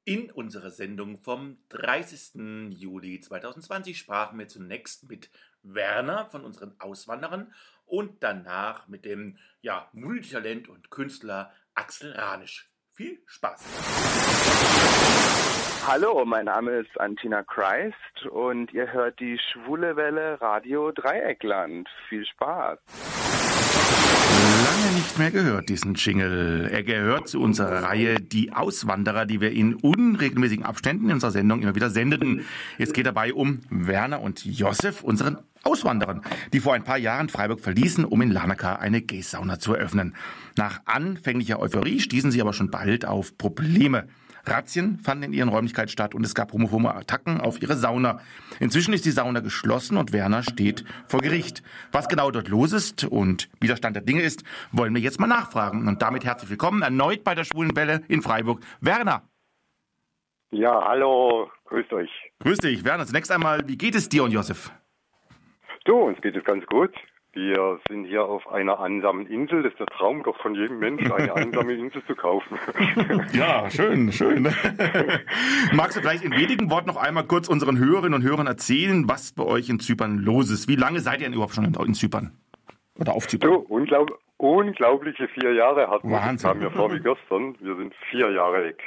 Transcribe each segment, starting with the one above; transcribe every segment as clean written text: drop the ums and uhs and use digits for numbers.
In unserer Sendung vom 30. Juli 2020 sprachen wir zunächst mit Werner von unseren Auswanderern und danach mit dem Multitalent und Künstler Axel Ranisch. Viel Spaß! Hallo, mein Name ist Antina Christ und ihr hört die Schwule Welle Radio Dreieckland. Viel Spaß! Lange nicht mehr gehört, diesen Jingle. Er gehört zu unserer Reihe Die Auswanderer, die wir in unregelmäßigen Abständen in unserer Sendung immer wieder sendeten. Es geht dabei um Werner und Josef, unseren Auswanderern, die vor ein paar Jahren Freiburg verließen, um in Larnaca eine Gay-Sauna zu eröffnen. Nach anfänglicher Euphorie stießen sie aber schon bald auf Probleme. Razzien fanden in ihren Räumlichkeiten statt und es gab homophobe Attacken auf ihre Sauna. Inzwischen ist die Sauna geschlossen und Werner steht vor Gericht. Was genau dort los ist und wie der Stand der Dinge ist, wollen wir jetzt mal nachfragen. Und damit herzlich willkommen erneut bei der Schwulen Welle in Freiburg. Werner! Ja, hallo, grüßt euch. Grüß dich, Werner. Zunächst einmal, wie geht es dir und Josef? Du, uns geht es ganz gut. Wir sind hier auf einer einsamen Insel. Das ist der Traum doch von jedem Mensch, eine einsame Insel zu kaufen. Ja, schön, schön. Magst du vielleicht in wenigen Worten noch einmal kurz unseren Hörerinnen und Hörern erzählen, was bei euch in Zypern los ist? Wie lange seid ihr denn überhaupt schon in Zypern? Oder auf Zypern? So, unglaubliche 4 Jahre hatten wir. Wahnsinn. Das kam mir vor wie gestern. Wir sind 4 Jahre weg.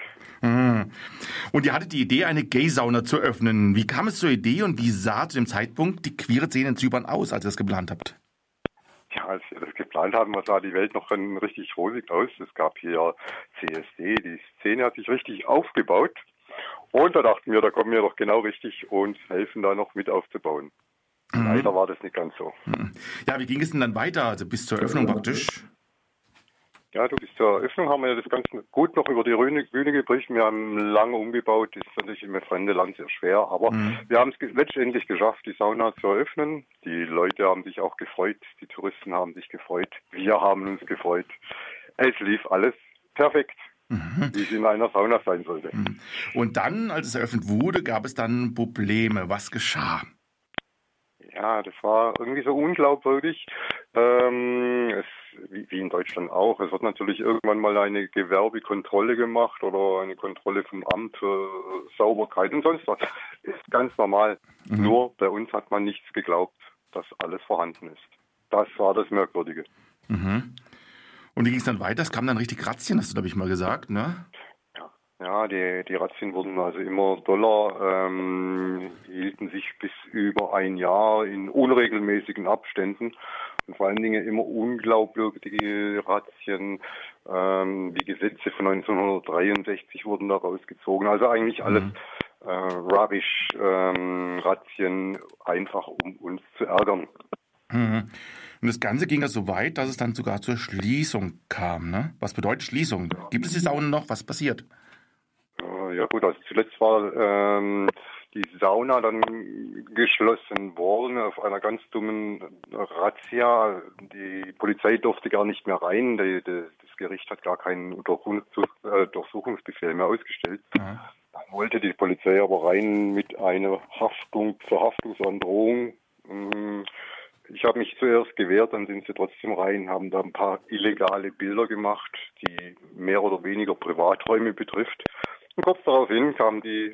Und ihr hattet die Idee, eine Gay-Sauna zu öffnen. Wie kam es zur Idee und wie sah zu dem Zeitpunkt die queere Szene in Zypern aus, als ihr das geplant habt? Ja, als wir das geplant haben, sah die Welt noch richtig rosig aus. Es gab hier CSD, die Szene hat sich richtig aufgebaut. Und da dachten wir, da kommen wir doch genau richtig und helfen da noch mit aufzubauen. Leider war das nicht ganz so. Ja, wie ging es denn dann weiter, also bis zur Eröffnung praktisch? Ja, bis zur Eröffnung haben wir das Ganze gut noch über die Bühne gebracht. Wir haben lange umgebaut. Das ist natürlich im fremden Land sehr schwer. Aber wir haben es letztendlich geschafft, die Sauna zu eröffnen. Die Leute haben sich auch gefreut. Die Touristen haben sich gefreut. Wir haben uns gefreut. Es lief alles perfekt, wie es in einer Sauna sein sollte. Und dann, als es eröffnet wurde, gab es dann Probleme. Was geschah? Ja, das war irgendwie so unglaubwürdig. Wie in Deutschland auch. Es wird natürlich irgendwann mal eine Gewerbekontrolle gemacht oder eine Kontrolle vom Amt für Sauberkeit und sonst was. Ist ganz normal. Nur bei uns hat man nichts geglaubt, dass alles vorhanden ist. Das war das Merkwürdige. Und wie ging es dann weiter? Es kam dann richtig Razzien, hast du, glaube ich, mal gesagt, ne? Ja, die Razzien wurden also immer doller, hielten sich bis über ein Jahr in unregelmäßigen Abständen und vor allen Dingen immer unglaubwürdige Razzien. Die Gesetze von 1963 wurden da rausgezogen. Also eigentlich alles Rubbish, Razzien, einfach um uns zu ärgern. Und das Ganze ging ja so weit, dass es dann sogar zur Schließung kam, ne? Was bedeutet Schließung? Gibt es die Sauna noch? Was passiert? Ja gut, also zuletzt war die Sauna dann geschlossen worden auf einer ganz dummen Razzia. Die Polizei durfte gar nicht mehr rein. Das Gericht hat gar keinen Durchsuchungsbefehl mehr ausgestellt. Dann wollte die Polizei aber rein mit einer Verhaftungsandrohung. Ich habe mich zuerst gewehrt, dann sind sie trotzdem rein, haben da ein paar illegale Bilder gemacht, die mehr oder weniger Privaträume betrifft. Und kurz daraufhin kam die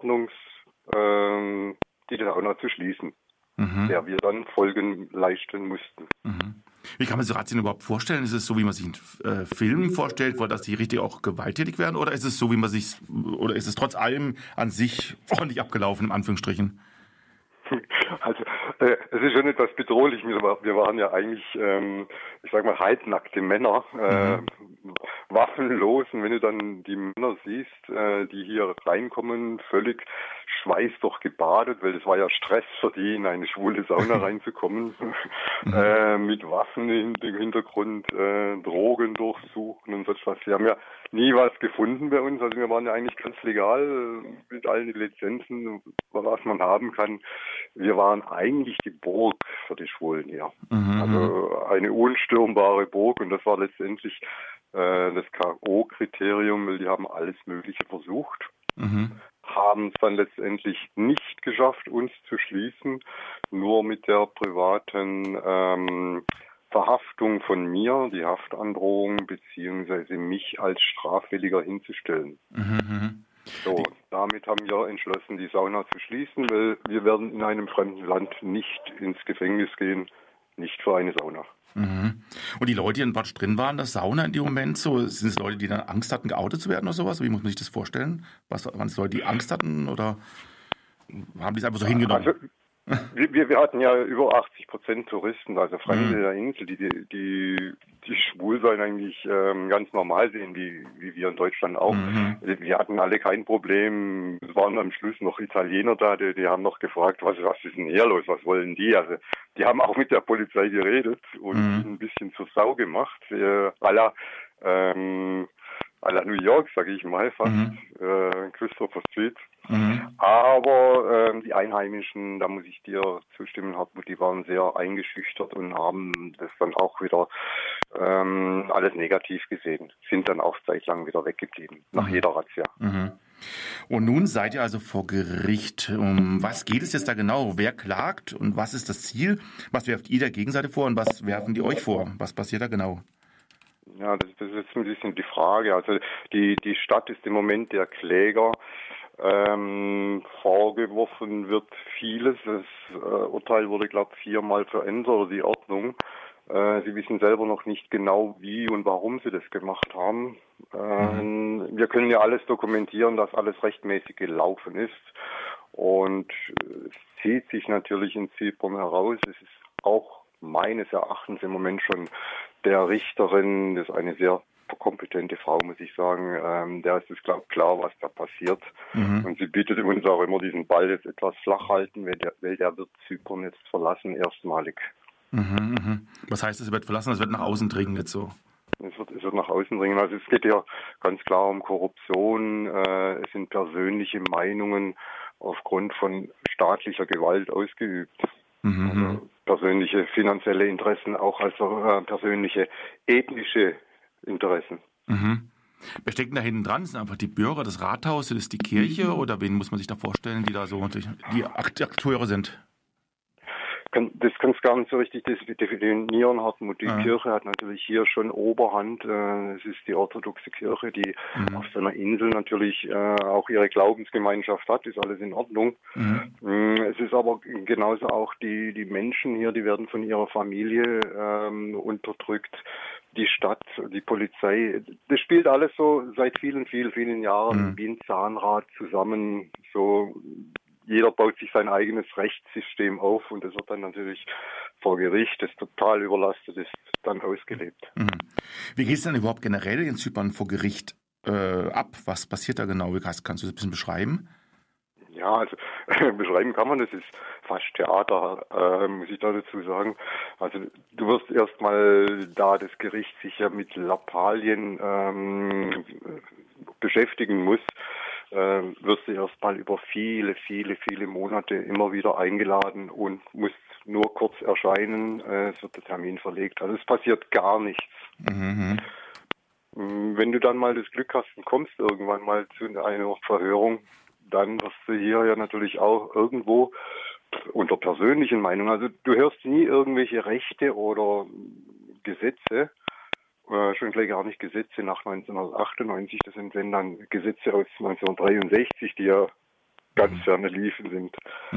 die Sauna zu schließen, der wir dann Folgen leisten mussten. Wie kann man sich Razzien überhaupt vorstellen? Ist es so, wie man sich in Filmen vorstellt, dass die richtig auch gewalttätig werden? Oder ist es so, oder ist es trotz allem an sich ordentlich abgelaufen, in Anführungsstrichen? Also, es ist schon etwas bedrohlich. Wir waren ja eigentlich, ich sag mal, halbnackte Männer, waffenlos. Und wenn du dann die Männer siehst, die hier reinkommen, völlig schweißdurchgebadet, weil es war ja Stress für die, in eine schwule Sauna reinzukommen, mit Waffen im Hintergrund, Drogen durchsuchen und so was. Wir haben ja nie was gefunden bei uns. Also wir waren ja eigentlich ganz legal mit allen Lizenzen, was man haben kann. Wir waren eigentlich die Burg für die Schwulen hier. Also eine unstürmbare Burg, und das war letztendlich das K.O.-Kriterium, weil die haben alles Mögliche versucht, haben es dann letztendlich nicht geschafft, uns zu schließen, nur mit der privaten Verhaftung von mir, die Haftandrohung, beziehungsweise mich als Straffälliger hinzustellen. So, damit haben wir entschlossen, die Sauna zu schließen, weil wir werden in einem fremden Land nicht ins Gefängnis gehen, nicht für eine Sauna. Mhm. Und die Leute, die in Bad drin waren, das Sauna in dem Moment, so sind es Leute, die dann Angst hatten, geoutet zu werden oder sowas? Wie muss man sich das vorstellen? Waren es Leute, die Angst hatten oder haben die es einfach so hingenommen? Also, wir hatten ja über 80% Touristen, also Fremde der Insel, die schwul sein eigentlich ganz normal sehen, wie wir in Deutschland auch. Wir hatten alle kein Problem. Es waren am Schluss noch Italiener da, die haben noch gefragt, was ist denn hier los, was wollen die? Also die haben auch mit der Polizei geredet und ein bisschen zur Sau gemacht. À la New York, sage ich mal fast, Christopher Street. Aber die Einheimischen, da muss ich dir zustimmen, Hartmut, die waren sehr eingeschüchtert und haben das dann auch wieder alles negativ gesehen. Sind dann auch zeitlang wieder weggeblieben, nach jeder Razzia. Und nun seid ihr also vor Gericht. Um was geht es jetzt da genau? Wer klagt und was ist das Ziel? Was werft ihr der Gegenseite vor und was werfen die euch vor? Was passiert da genau? Ja, das ist jetzt ein bisschen die Frage. Also die Stadt ist im Moment der Kläger. Vorgeworfen wird vieles. Das Urteil wurde, glaube ich, 4-mal verändert, oder die Ordnung. Sie wissen selber noch nicht genau, wie und warum sie das gemacht haben. Wir können ja alles dokumentieren, dass alles rechtmäßig gelaufen ist. Und es zieht sich natürlich in Zypern heraus. Es ist auch meines Erachtens im Moment schon der Richterin, das ist eine sehr kompetente Frau, muss ich sagen, der ist es, glaube ich, klar, was da passiert. Und sie bittet uns auch immer, diesen Ball jetzt etwas flach halten, weil der wird Zypern jetzt verlassen, erstmalig. Was heißt, es wird verlassen, es wird nach außen dringen jetzt so? Es wird nach außen dringen. Also es geht ja ganz klar um Korruption, es sind persönliche Meinungen aufgrund von staatlicher Gewalt ausgeübt. Also persönliche finanzielle Interessen, auch also persönliche ethnische Interessen. Wer steckt denn da hinten dran? Sind einfach die Bürger, das Rathaus, ist das die Kirche oder wen muss man sich da vorstellen, die da so die Akteure sind? Das kannst du gar nicht so richtig definieren, Hartmut. Die Kirche hat natürlich hier schon Oberhand. Es ist die orthodoxe Kirche, die auf seiner Insel natürlich auch ihre Glaubensgemeinschaft hat. Ist alles in Ordnung. Es ist aber genauso auch die Menschen hier, die werden von ihrer Familie unterdrückt. Die Stadt, die Polizei, das spielt alles so seit vielen, vielen, vielen Jahren wie ein Zahnrad zusammen. So, jeder baut sich sein eigenes Rechtssystem auf und das wird dann natürlich vor Gericht, das total überlastet ist, dann ausgelebt. Wie geht es denn überhaupt generell in Zypern vor Gericht ab? Was passiert da genau? Kannst du das ein bisschen beschreiben? Ja, also beschreiben kann man, das ist fast Theater, muss ich da dazu sagen. Also du wirst erstmal, da das Gericht sich ja mit Lappalien beschäftigen muss, wirst du erstmal über viele, viele, viele Monate immer wieder eingeladen und musst nur kurz erscheinen. Es wird der Termin verlegt. Also es passiert gar nichts. Wenn du dann mal das Glück hast und kommst irgendwann mal zu einer Verhörung, dann wirst du hier ja natürlich auch irgendwo unter persönlichen Meinungen. Also du hörst nie irgendwelche Rechte oder Gesetze, schon gleich gar nicht Gesetze nach 1998, das sind wenn dann Gesetze aus 1963, die ja ganz ferne liefen sind.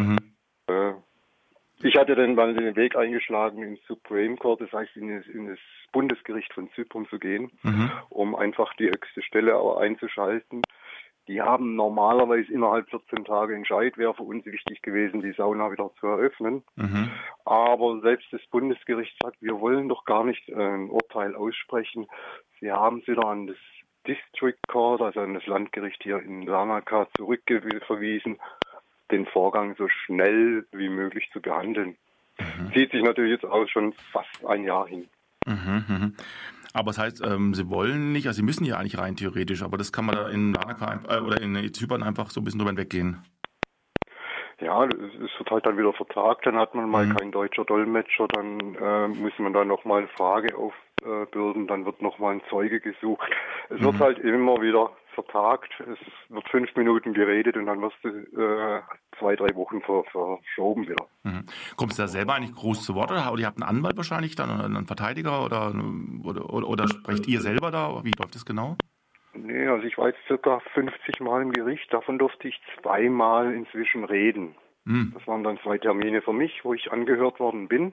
Ich hatte dann mal den Weg eingeschlagen ins Supreme Court, das heißt in das Bundesgericht von Zypern zu gehen, um einfach die höchste Stelle einzuschalten. Die haben normalerweise innerhalb 14 Tage Entscheid, wäre für uns wichtig gewesen, die Sauna wieder zu eröffnen. Aber selbst das Bundesgericht sagt, wir wollen doch gar nicht ein Urteil aussprechen. Sie haben es wieder an das District Court, also an das Landgericht hier in Larnaca zurückverwiesen, den Vorgang so schnell wie möglich zu behandeln. Zieht sich natürlich jetzt auch schon fast ein Jahr hin. Aber das heißt, sie wollen nicht, also sie müssen ja eigentlich rein theoretisch, aber das kann man da in Larnaca oder in Zypern einfach so ein bisschen drüber hinweggehen. Ja, es wird halt dann wieder vertagt, dann hat man mal kein deutscher Dolmetscher, dann muss man da nochmal eine Frage aufbürden, dann wird nochmal ein Zeuge gesucht. Es wird halt immer wieder vertagt, es wird 5 Minuten geredet und dann wirst du 2-3 Wochen verschoben wieder. Kommst du da selber eigentlich groß zu Wort oder ihr habt einen Anwalt wahrscheinlich dann oder einen Verteidiger oder sprecht ihr selber da? Wie läuft das genau? Nee, also ich war jetzt circa 50 Mal im Gericht. Davon durfte ich 2-mal inzwischen reden. Das waren dann 2 Termine für mich, wo ich angehört worden bin.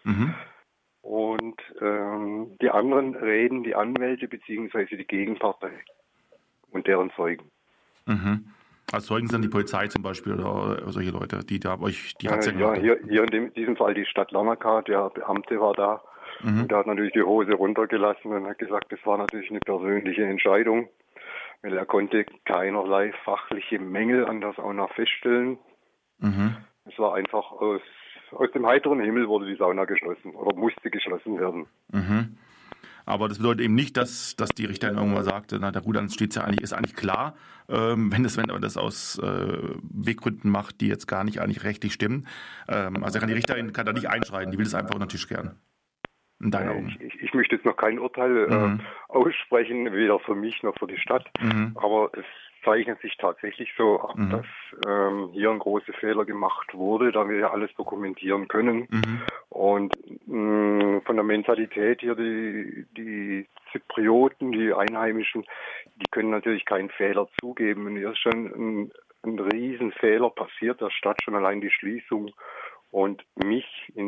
Und die anderen reden die Anwälte bzw. die Gegenpartei und deren Zeugen. Als Zeugen sind die Polizei zum Beispiel oder solche Leute, die da euch die hier in diesem Fall die Stadt Larnaca, der Beamte war da und der hat natürlich die Hose runtergelassen und hat gesagt, das war natürlich eine persönliche Entscheidung, weil er konnte keinerlei fachliche Mängel an der Sauna feststellen. Es war einfach aus dem heiteren Himmel wurde die Sauna geschlossen oder musste geschlossen werden. Aber das bedeutet eben nicht, dass die Richterin irgendwann sagte, na gut, dann steht's ja eigentlich, ist eigentlich klar, wenn man das aus Weggründen macht, die jetzt gar nicht eigentlich rechtlich stimmen. Also die Richterin kann da nicht einschreiten, die will es einfach unter den Tisch kehren. In deinen Augen. Ich möchte jetzt noch kein Urteil aussprechen, weder für mich noch für die Stadt, aber es zeichnet sich tatsächlich so ab, dass hier ein großer Fehler gemacht wurde, da wir ja alles dokumentieren können. Und von der Mentalität hier, die Zyprioten, die Einheimischen, die können natürlich keinen Fehler zugeben. Und hier ist schon ein Riesenfehler passiert, der Stadt schon allein die Schließung. Und mich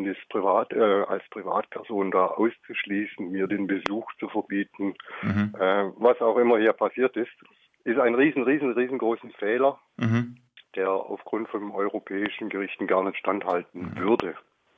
als Privatperson da auszuschließen, mir den Besuch zu verbieten, was auch immer hier passiert ist ein riesengroßen Fehler, der aufgrund von europäischen Gerichten gar nicht standhalten würde.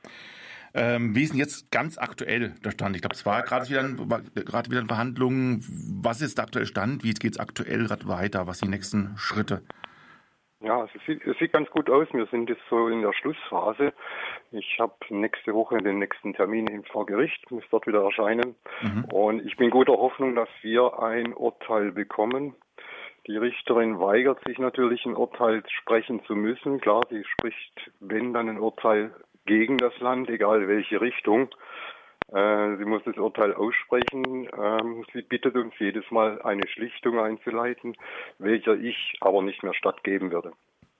Wie ist denn jetzt ganz aktuell der Stand? Ich glaube, es war gerade wieder in Verhandlungen. Was ist der aktuelle Stand? Wie geht es aktuell gerade weiter? Was sind die nächsten Schritte? Ja, es sieht ganz gut aus. Wir sind jetzt so in der Schlussphase. Ich habe nächste Woche den nächsten Termin vor Gericht, muss dort wieder erscheinen. Und ich bin guter Hoffnung, dass wir ein Urteil bekommen. Die Richterin weigert sich natürlich, ein Urteil sprechen zu müssen. Klar, sie spricht, wenn dann ein Urteil gegen das Land, egal welche Richtung. Sie muss das Urteil aussprechen. Sie bittet uns jedes Mal, eine Schlichtung einzuleiten, welcher ich aber nicht mehr stattgeben würde.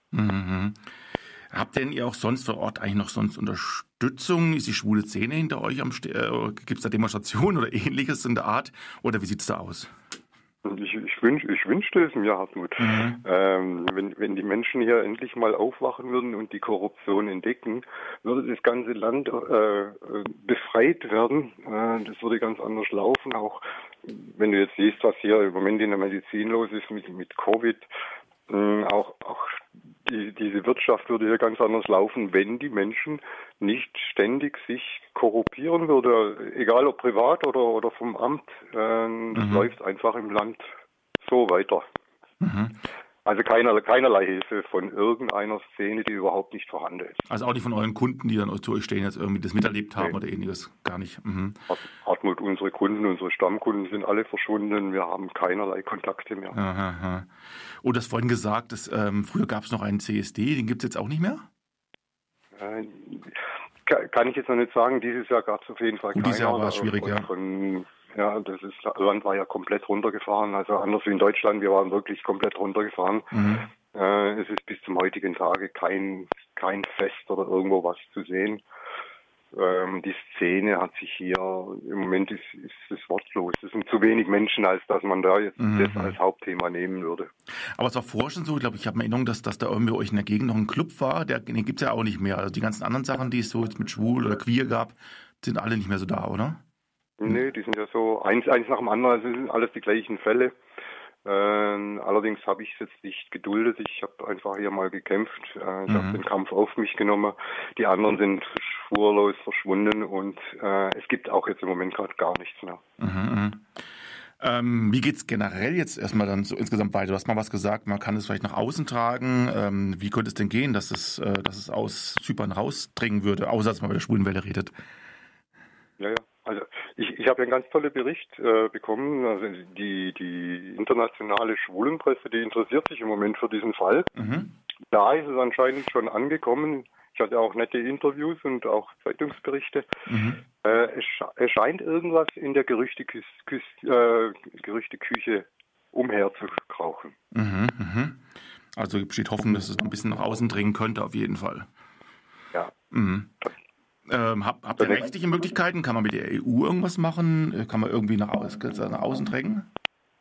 Habt denn ihr auch sonst vor Ort eigentlich noch sonst Unterstützung? Ist die schwule Szene hinter euch gibt es da Demonstrationen oder Ähnliches in der Art? Oder wie sieht es da aus? Ich wünschte es mir, Hartmut. Wenn die Menschen hier endlich mal aufwachen würden und die Korruption entdecken, würde das ganze Land befreit werden. Das würde ganz anders laufen. Auch wenn du jetzt siehst, was hier im Moment in der Medizin los ist mit Covid, auch diese Wirtschaft würde hier ganz anders laufen, wenn die Menschen nicht ständig sich korrumpieren würde, egal ob privat oder vom Amt. Das läuft einfach im Land so weiter. Also keinerlei Hilfe von irgendeiner Szene, die überhaupt nicht vorhanden ist. Also auch nicht von euren Kunden, die dann zu euch stehen, jetzt irgendwie das miterlebt haben oder ähnliches? Gar nicht. Hartmut, unsere Kunden, unsere Stammkunden sind alle verschwunden. Wir haben keinerlei Kontakte mehr. Aha. Und du hast vorhin gesagt, früher gab es noch einen CSD, den gibt es jetzt auch nicht mehr? Kann ich jetzt noch nicht sagen. Dieses Jahr gab es auf jeden Fall keinen. Dieses Jahr war es schwierig, ja. Das Land war ja komplett runtergefahren, also anders wie in Deutschland, wir waren wirklich komplett runtergefahren. Es ist bis zum heutigen Tage kein Fest oder irgendwo was zu sehen. Die Szene hat sich hier, im Moment ist es wortlos. Es sind zu wenig Menschen, als dass man da jetzt das als Hauptthema nehmen würde. Aber es war vorher schon so, ich glaube, ich habe eine Erinnerung, dass da irgendwie bei euch in der Gegend noch ein Club war, den gibt es ja auch nicht mehr. Also die ganzen anderen Sachen, die es so jetzt mit schwul oder queer gab, sind alle nicht mehr so da, oder? Nee, die sind ja so eins nach dem anderen, also sind alles die gleichen Fälle. Allerdings habe ich es jetzt nicht geduldet. Ich habe einfach hier mal gekämpft. Ich habe den Kampf auf mich genommen. Die anderen sind spurlos verschwunden und es gibt auch jetzt im Moment gerade gar nichts mehr. Wie geht's generell jetzt erstmal dann so insgesamt weiter? Du hast mal was gesagt, man kann es vielleicht nach außen tragen. Wie könnte es denn gehen, dass es aus Zypern rausdringen würde, außer dass man bei der Schwulenwelle redet? Ja. Also ich habe einen ganz tollen Bericht bekommen. Also die internationale Schwulenpresse, die interessiert sich im Moment für diesen Fall. Da ist es anscheinend schon angekommen. Ich hatte auch nette Interviews und auch Zeitungsberichte. Es scheint irgendwas in der Gerüchteküche umherzukrauchen. Also besteht Hoffnung, dass es ein bisschen nach außen dringen könnte, auf jeden Fall. Ja. Habt ihr rechtliche Möglichkeiten? Kann man mit der EU irgendwas machen? Kann man irgendwie nach außen drängen?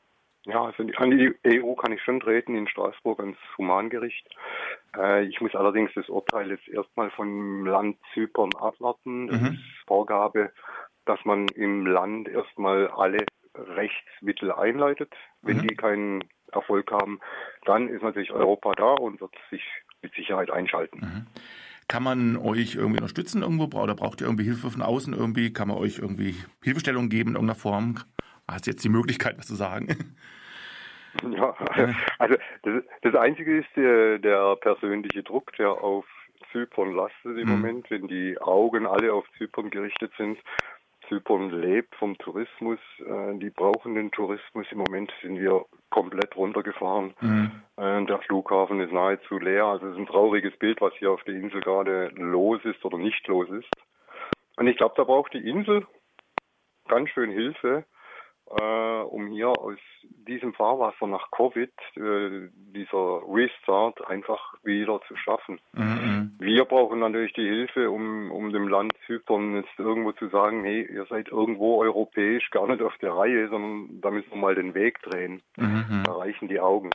Ja, also an die EU kann ich schon treten, in Straßburg ans Humangericht. Ich muss allerdings das Urteil jetzt erstmal vom Land Zypern abwarten. Das ist Vorgabe, dass man im Land erstmal alle Rechtsmittel einleitet. Wenn die keinen Erfolg haben, dann ist natürlich Europa da und wird sich mit Sicherheit einschalten. Kann man euch irgendwie unterstützen irgendwo oder braucht ihr irgendwie Hilfe von außen irgendwie? Kann man euch irgendwie Hilfestellung geben in irgendeiner Form? Hast du jetzt die Möglichkeit, was zu sagen? Ja, also das Einzige ist der persönliche Druck, der auf Zypern lastet im Moment, wenn die Augen alle auf Zypern gerichtet sind. Zypern lebt vom Tourismus. Die brauchen den Tourismus. Im Moment sind wir komplett runtergefahren. Der Flughafen ist nahezu leer. Also es ist ein trauriges Bild, was hier auf der Insel gerade los ist oder nicht los ist. Und ich glaube, da braucht die Insel ganz schön Hilfe, um hier aus diesem Fahrwasser nach Covid, dieser Restart einfach wieder zu schaffen. Wir brauchen natürlich die Hilfe, um dem Land Zypern jetzt irgendwo zu sagen, hey, ihr seid irgendwo europäisch gar nicht auf der Reihe, sondern da müssen wir mal den Weg drehen. Da reichen die Augen.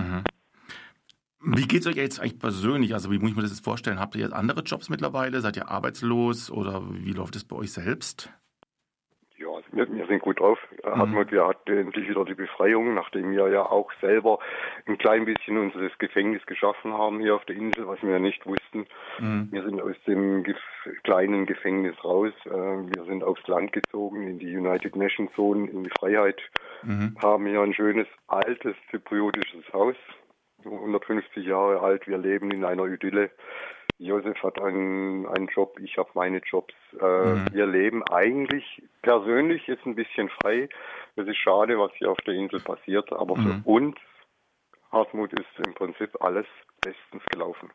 Wie geht's euch jetzt eigentlich persönlich? Also wie muss ich mir das jetzt vorstellen? Habt ihr jetzt andere Jobs mittlerweile? Seid ihr arbeitslos oder wie läuft es bei euch selbst? Ja, wir sind gut drauf. Wir hatten endlich wieder die Befreiung, nachdem wir ja auch selber ein klein bisschen unseres Gefängnis geschaffen haben hier auf der Insel, was wir ja nicht wussten. Wir sind aus dem kleinen Gefängnis raus. Wir sind aufs Land gezogen, in die United Nations Zone, in die Freiheit. Haben hier ein schönes, altes zypriotisches Haus, 150 Jahre alt. Wir leben in einer Idylle. Josef hat einen Job, ich habe meine Jobs. Wir leben eigentlich persönlich jetzt ein bisschen frei. Es ist schade, was hier auf der Insel passiert, aber für uns, Hartmut, ist im Prinzip alles bestens gelaufen.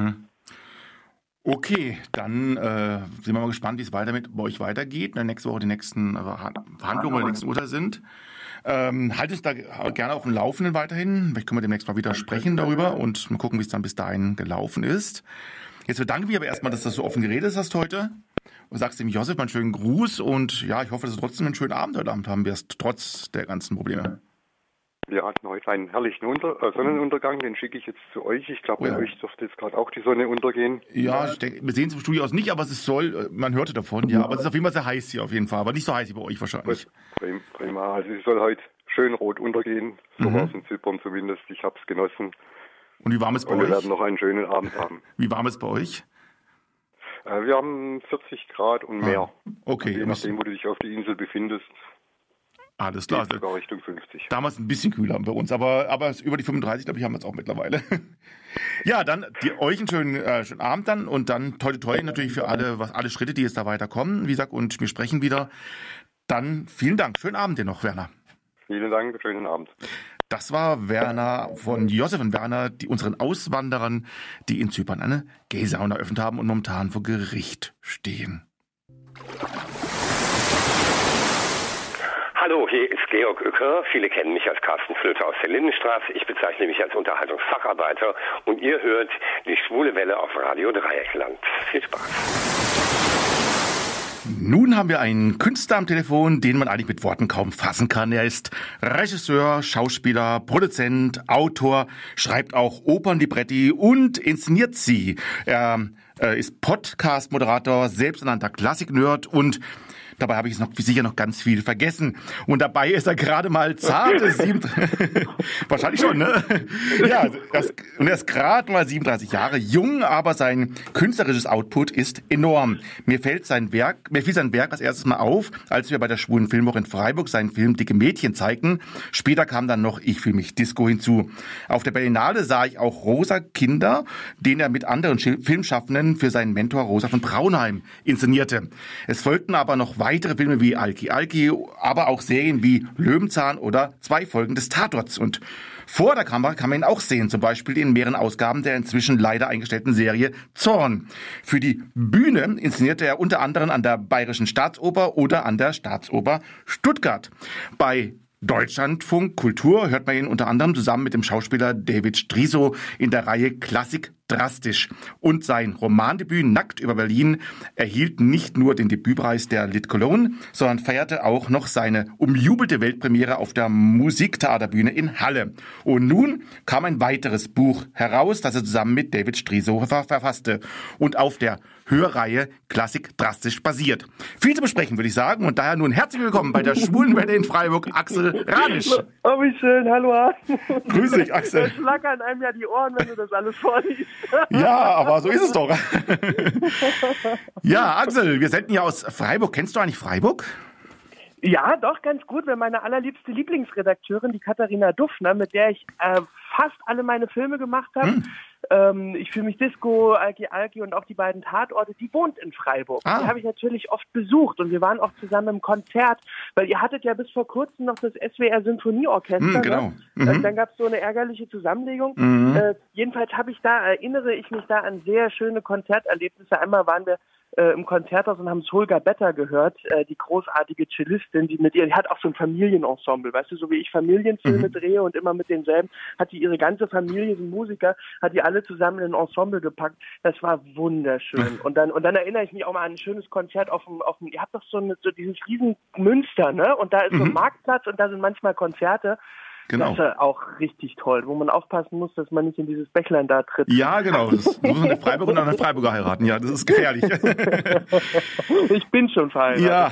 Okay, dann sind wir mal gespannt, wie es bei euch weitergeht. Nächste Woche die nächsten Verhandlungen oder nächsten Urteile sind. Halt uns da gerne auf dem Laufenden weiterhin. Vielleicht können wir demnächst mal wieder sprechen darüber und mal gucken, wie es dann bis dahin gelaufen ist. Jetzt bedanke ich mich aber erstmal, dass du so offen geredet hast heute. Und sagst dem Josef mal einen schönen Gruß und ja, ich hoffe, dass du trotzdem einen schönen Abend heute Abend haben wirst, trotz der ganzen Probleme. Wir hatten heute einen herrlichen Sonnenuntergang, den schicke ich jetzt zu euch. Ich glaube, bei euch dürfte jetzt gerade auch die Sonne untergehen. Ja, ich denke, wir sehen es vom Studio aus nicht, aber man hörte davon, ja. Aber es ist auf jeden Fall sehr heiß hier auf jeden Fall, aber nicht so heiß wie bei euch wahrscheinlich. Prima, also es soll heute schön rot untergehen, so war es in Zypern zumindest. Ich habe es genossen. Und wie warm ist bei euch? Und wir werden noch einen schönen Abend haben. Wie warm ist bei euch? Wir haben 40 Grad und mehr. Okay. Je nachdem, wo du dich auf der Insel befindest. Alles klar. Sogar Richtung 50. Damals ein bisschen kühler bei uns, aber über die 35, glaube ich, haben wir es auch mittlerweile. Ja, dann euch einen schönen Abend dann und dann toi toi toi natürlich für alle Schritte, die jetzt da weiterkommen. Wie gesagt, und wir sprechen wieder. Dann vielen Dank. Schönen Abend dir noch, Werner. Vielen Dank, schönen Abend. Das war Werner von Josef und Werner, unseren Auswanderern, die in Zypern eine Gay-Sauna eröffnet haben und momentan vor Gericht stehen. Hallo, hier ist Georg Uecker. Viele kennen mich als Carsten Flöter aus der Lindenstraße. Ich bezeichne mich als Unterhaltungsfacharbeiter und ihr hört die Schwule Welle auf Radio Dreieckland. Viel Spaß. Nun haben wir einen Künstler am Telefon, den man eigentlich mit Worten kaum fassen kann. Er ist Regisseur, Schauspieler, Produzent, Autor, schreibt auch Opernlibretti und inszeniert sie. Er ist Podcast-Moderator, selbsternannter Klassik-Nerd und dabei habe ich sicher noch ganz viel vergessen. Und dabei ist er gerade mal zarte 37. Wahrscheinlich schon, ne? Ja, er ist gerade mal 37 Jahre jung, aber sein künstlerisches Output ist enorm. Mir fiel sein Werk als erstes mal auf, als wir bei der Schwulen Filmwoche in Freiburg seinen Film Dicke Mädchen zeigten. Später kam dann noch Ich fühle mich Disco hinzu. Auf der Berlinale sah ich auch Rosa Kinder, den er mit anderen Filmschaffenden für seinen Mentor Rosa von Braunheim inszenierte. Es folgten aber noch weitere Filme wie Alki Alki, aber auch Serien wie Löwenzahn oder 2 Folgen des Tatorts. Und vor der Kamera kann man ihn auch sehen, zum Beispiel in mehreren Ausgaben der inzwischen leider eingestellten Serie Zorn. Für die Bühne inszenierte er unter anderem an der Bayerischen Staatsoper oder an der Staatsoper Stuttgart. Bei Deutschlandfunk Kultur hört man ihn unter anderem zusammen mit dem Schauspieler David Striso in der Reihe Klassik drastisch. Und sein Romandebüt Nackt über Berlin erhielt nicht nur den Debütpreis der Lit Cologne, sondern feierte auch noch seine umjubelte Weltpremiere auf der Musiktheaterbühne in Halle. Und nun kam ein weiteres Buch heraus, das er zusammen mit David Striesower verfasste und auf der Hörreihe Klassik drastisch basiert. Viel zu besprechen, würde ich sagen, und daher nun herzlich willkommen bei der Schwulenwelle in Freiburg, Axel Ranisch. Oh, wie schön, hallo. Grüß dich, Axel. Es flackern einem ja die Ohren, wenn du das alles vorliest. Ja, aber so ist es doch. Ja, Axel, wir senden ja aus Freiburg. Kennst du eigentlich Freiburg? Ja, doch, ganz gut. Weil meine allerliebste Lieblingsredakteurin, die Katharina Dufner, mit der ich fast alle meine Filme gemacht habe, Ich fühle mich Disco, Alki und auch die beiden Tatorte, die wohnt in Freiburg. Die habe ich natürlich oft besucht und wir waren auch zusammen im Konzert, weil ihr hattet ja bis vor kurzem noch das SWR Sinfonieorchester. Genau. Ne? Dann gab es so eine ärgerliche Zusammenlegung. Jedenfalls erinnere ich mich da an sehr schöne Konzerterlebnisse. Einmal waren wir im Konzerthaus und haben Solga Better gehört, die großartige Cellistin, die hat auch so ein Familienensemble, weißt du, so wie ich Familienfilme drehe und immer mit denselben, hat die ihre ganze Familie, so Musiker, hat die alle zusammen in ein Ensemble gepackt. Das war wunderschön. Und dann erinnere ich mich auch mal an ein schönes Konzert auf dem ihr habt doch so dieses riesen Münster, ne? Und da ist so ein Marktplatz und da sind manchmal Konzerte. Genau. Das ist auch richtig toll, wo man aufpassen muss, dass man nicht in dieses Bächlein da tritt. Ja, genau. Das muss man eine Freiburger und eine Freiburger heiraten. Ja, das ist gefährlich. Ich bin schon verheiratet. Ja.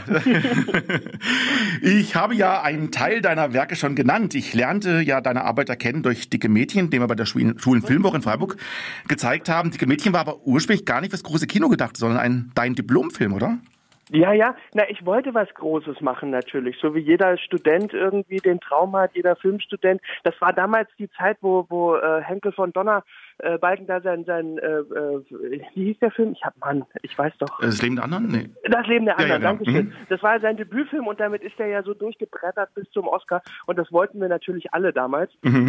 Ich habe ja einen Teil deiner Werke schon genannt. Ich lernte ja deine Arbeit kennen durch Dicke Mädchen, den wir bei der Schwulen Filmwoche in Freiburg gezeigt haben. Dicke Mädchen war aber ursprünglich gar nicht fürs große Kino gedacht, sondern dein Diplomfilm, oder? Ja. Ich wollte was Großes machen natürlich, so wie jeder Student irgendwie den Traum hat, jeder Filmstudent. Das war damals die Zeit, wo Henkel von Donnerbalken da wie hieß der Film? Ich weiß doch. Das Leben der anderen? Nee. Das Leben der anderen, ja, danke schön. Das war sein Debütfilm und damit ist er ja so durchgebrettert bis zum Oscar und das wollten wir natürlich alle damals.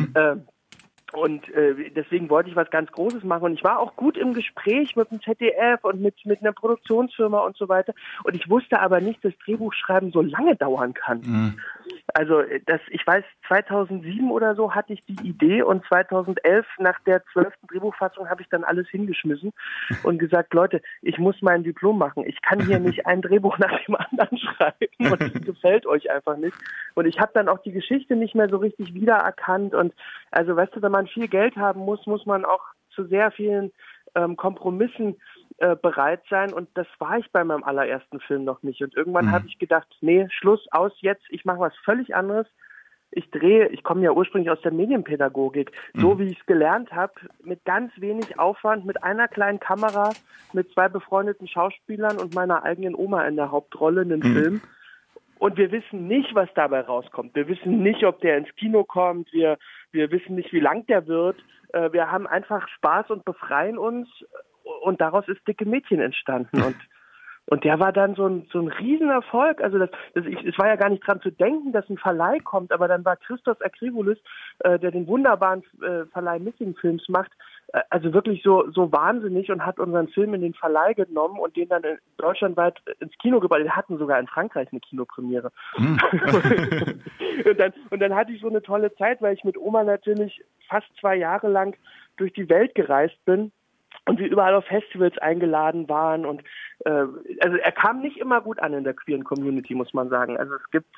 Und deswegen wollte ich was ganz Großes machen. Und ich war auch gut im Gespräch mit dem ZDF und mit einer Produktionsfirma und so weiter. Und ich wusste aber nicht, dass Drehbuchschreiben so lange dauern kann. Also ich weiß, 2007 oder so hatte ich die Idee und 2011 nach der 12. Drehbuchfassung habe ich dann alles hingeschmissen und gesagt, Leute, ich muss mein Diplom machen. Ich kann hier nicht ein Drehbuch nach dem anderen schreiben und es gefällt euch einfach nicht. Und ich habe dann auch die Geschichte nicht mehr so richtig wiedererkannt. Und also weißt du, wenn man viel Geld haben muss, muss man auch zu sehr vielen Kompromissen bereit sein und das war ich bei meinem allerersten Film noch nicht. Und irgendwann habe ich gedacht, nee, Schluss, aus jetzt, ich mache was völlig anderes. Ich komme ja ursprünglich aus der Medienpädagogik, so wie ich es gelernt habe, mit ganz wenig Aufwand, mit einer kleinen Kamera, mit 2 befreundeten Schauspielern und meiner eigenen Oma in der Hauptrolle in den Film. Und wir wissen nicht, was dabei rauskommt. Wir wissen nicht, ob der ins Kino kommt. Wir wissen nicht, wie lang der wird. Wir haben einfach Spaß und befreien uns. Und daraus ist Dicke Mädchen entstanden. Und der war dann so ein Riesenerfolg. Also es war ja gar nicht dran zu denken, dass ein Verleih kommt. Aber dann war Christos Akrivoulis, der den wunderbaren Verleih Missing Films macht, also wirklich so wahnsinnig und hat unseren Film in den Verleih genommen und den dann deutschlandweit ins Kino gebracht. Wir hatten sogar in Frankreich eine Kinopremiere. Und dann hatte ich so eine tolle Zeit, weil ich mit Oma natürlich fast 2 Jahre lang durch die Welt gereist bin. Und wir überall auf Festivals eingeladen waren und also er kam nicht immer gut an in der queeren Community, muss man sagen. Also es gibt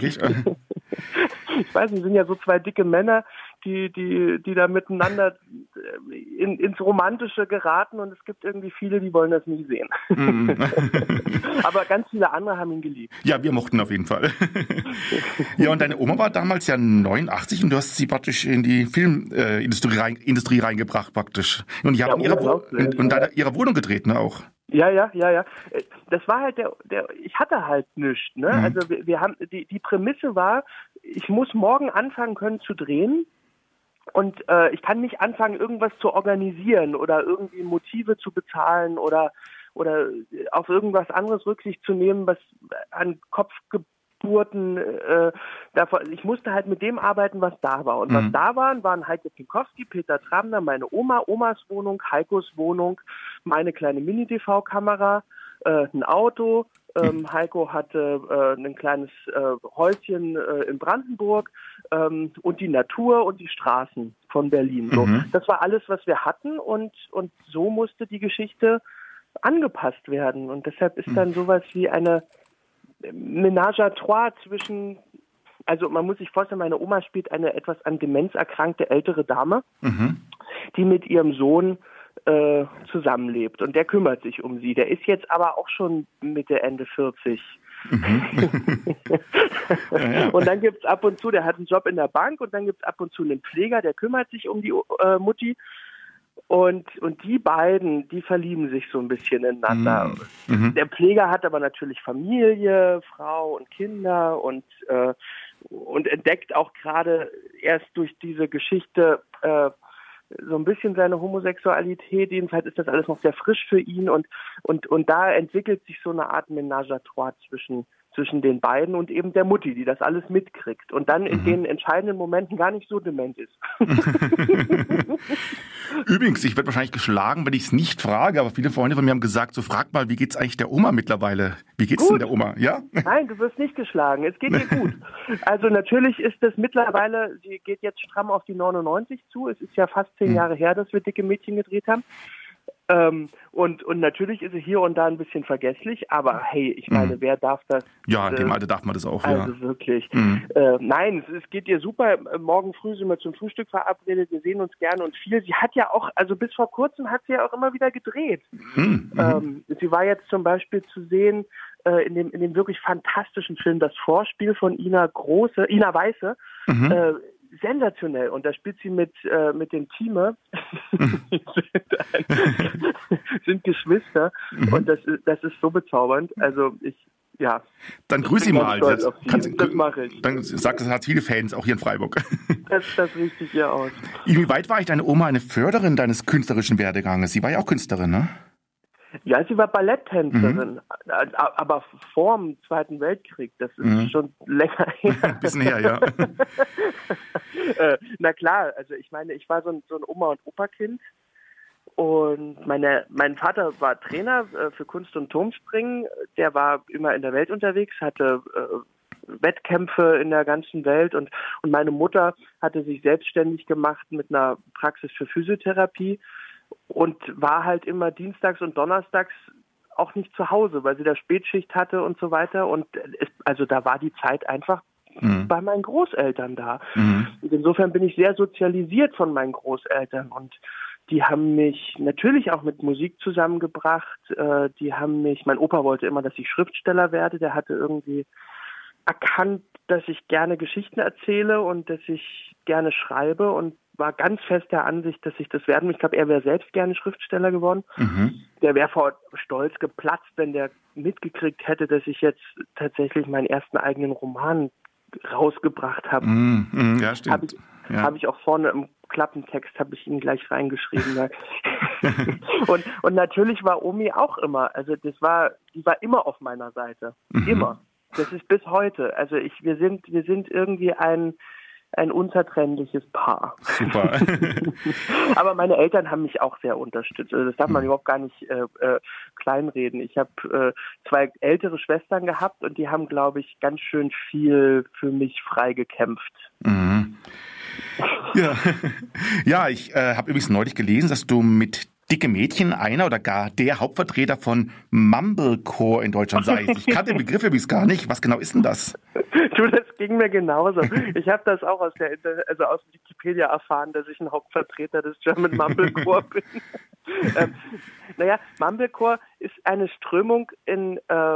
ich weiß nicht, sind ja so 2 dicke Männer, die da miteinander ins Romantische geraten und es gibt irgendwie viele, die wollen das nie sehen. Aber ganz viele andere haben ihn geliebt. Ja, wir mochten auf jeden Fall. Ja, und deine Oma war damals ja 89 und du hast sie praktisch in die Filmindustrie reingebracht praktisch. Und die haben ihre Wohnung gedreht, ne, auch. Ja. Das war halt ich hatte halt nichts, ne? Also wir haben, die Prämisse war, ich muss morgen anfangen können zu drehen und ich kann nicht anfangen, irgendwas zu organisieren oder irgendwie Motive zu bezahlen oder auf irgendwas anderes Rücksicht zu nehmen, was an Kopfgeburten, ich musste halt mit dem arbeiten, was da war. Und was da waren Heike Pinkowski, Peter Trabner, meine Oma, Omas Wohnung, Heikos Wohnung, meine kleine Mini-DV-Kamera, ein Auto, Heiko hatte ein kleines Häuschen in Brandenburg und die Natur und die Straßen von Berlin. So, das war alles, was wir hatten und so musste die Geschichte angepasst werden. Und deshalb ist dann sowas wie eine Ménage à trois zwischen, also man muss sich vorstellen, meine Oma spielt eine etwas an Demenz erkrankte ältere Dame, die mit ihrem Sohn zusammenlebt und der kümmert sich um sie. Der ist jetzt aber auch schon Mitte, Ende 40. Und dann gibt's ab und zu, der hat einen Job in der Bank und dann gibt's ab und zu einen Pfleger, der kümmert sich um die Mutti. Und die beiden, die verlieben sich so ein bisschen ineinander. Der Pfleger hat aber natürlich Familie, Frau und Kinder und entdeckt auch gerade erst durch diese Geschichte so ein bisschen seine Homosexualität. Jedenfalls ist das alles noch sehr frisch für ihn und da entwickelt sich so eine Art Ménage à trois zwischen den beiden und eben der Mutti, die das alles mitkriegt und dann in den entscheidenden Momenten gar nicht so dement ist. Übrigens, ich werde wahrscheinlich geschlagen, wenn ich es nicht frage, aber viele Freunde von mir haben gesagt, so frag mal, wie geht's eigentlich der Oma mittlerweile? Wie geht's denn der Oma? Ja? Nein, du wirst nicht geschlagen. Es geht dir gut. Also natürlich ist es mittlerweile, sie geht jetzt stramm auf die 99 zu. Es ist ja fast 10 Jahre her, dass wir Dicke Mädchen gedreht haben. Und natürlich ist sie hier und da ein bisschen vergesslich, aber hey, ich meine, wer darf das? Ja, in dem Alter darf man das auch, also wirklich. Nein, es geht ihr super. Morgen früh sind wir zum Frühstück verabredet, wir sehen uns gerne und viel. Sie hat ja auch, also bis vor kurzem hat sie ja auch immer wieder gedreht. Sie war jetzt zum Beispiel zu sehen in dem wirklich fantastischen Film Das Vorspiel von Ina Weiße. Sensationell. Und da spielt sie mit dem Thieme. sind Geschwister. Und das ist so bezaubernd. Also Dann grüß sie mal. Das mache ich. Dann sagt, es hat viele Fans, auch hier in Freiburg. Das richtig hier aus. Wie weit war Deine Oma eine Förderin deines künstlerischen Werdeganges? Sie war ja auch Künstlerin, ne? Ja, sie war Balletttänzerin, aber vor dem Zweiten Weltkrieg. Das ist schon länger her. Ein bisschen her, ja. Na klar, also ich meine, ich war so ein Oma- und Opa-Kind und mein Vater war Trainer für Kunst- und Turmspringen. Der war immer in der Welt unterwegs, hatte Wettkämpfe in der ganzen Welt und meine Mutter hatte sich selbstständig gemacht mit einer Praxis für Physiotherapie. Und war halt immer dienstags und donnerstags auch nicht zu Hause, weil sie da Spätschicht hatte und so weiter. Und also da war die Zeit einfach bei meinen Großeltern da. Und insofern bin ich sehr sozialisiert von meinen Großeltern. Und die haben mich natürlich auch mit Musik zusammengebracht. Mein Opa wollte immer, dass ich Schriftsteller werde. Der hatte irgendwie erkannt, dass ich gerne Geschichten erzähle und dass ich gerne schreibe und war ganz fest der Ansicht, dass ich das werden will. Ich glaube, er wäre selbst gerne Schriftsteller geworden. Der wäre vor Stolz geplatzt, wenn der mitgekriegt hätte, dass ich jetzt tatsächlich meinen ersten eigenen Roman rausgebracht habe. Ja, stimmt. Habe ich auch vorne im Klappentext, habe ich ihn gleich reingeschrieben. und natürlich war Omi auch immer, also die war immer auf meiner Seite. Immer. Das ist bis heute. Also wir sind irgendwie ein unzertrennliches Paar. Super. Aber meine Eltern haben mich auch sehr unterstützt. Also das darf man überhaupt gar nicht kleinreden. Ich habe 2 ältere Schwestern gehabt und die haben, glaube ich, ganz schön viel für mich frei gekämpft. Ja, ich habe übrigens neulich gelesen, dass du mit Dicke Mädchen einer oder gar der Hauptvertreter von Mumblecore in Deutschland seist. Ich kannte den Begriff übrigens gar nicht. Was genau ist denn das? Du, das ging mir genauso. Ich habe das auch aus Wikipedia erfahren, dass ich ein Hauptvertreter des German Mumblecore bin. Mumblecore ist eine Strömung im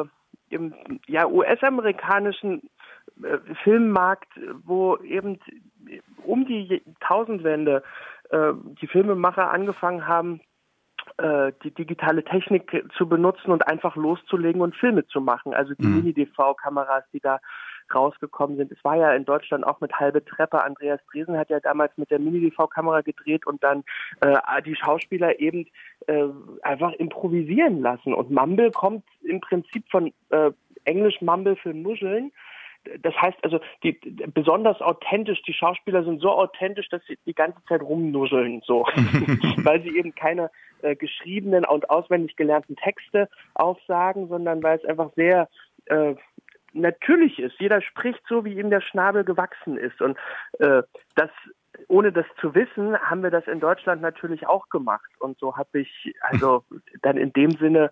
US-amerikanischen Filmmarkt, wo eben um die Jahrtausendwende die Filmemacher angefangen haben, die digitale Technik zu benutzen und einfach loszulegen und Filme zu machen. Also die Mini-DV-Kameras, die da rausgekommen sind. Es war ja in Deutschland auch mit Halbe Treppe. Andreas Dresen hat ja damals mit der Mini-DV-Kamera gedreht und dann die Schauspieler eben einfach improvisieren lassen. Und Mumble kommt im Prinzip von Englisch Mumble für Nuscheln. das heißt also, besonders authentisch, die Schauspieler sind so authentisch, dass sie die ganze Zeit rumnuscheln, so. Weil sie eben keine geschriebenen und auswendig gelernten Texte aufsagen, sondern weil es einfach sehr natürlich ist. Jeder spricht so, wie ihm der Schnabel gewachsen ist. Und ohne das zu wissen, haben wir das in Deutschland natürlich auch gemacht. Und so habe ich also dann in dem Sinne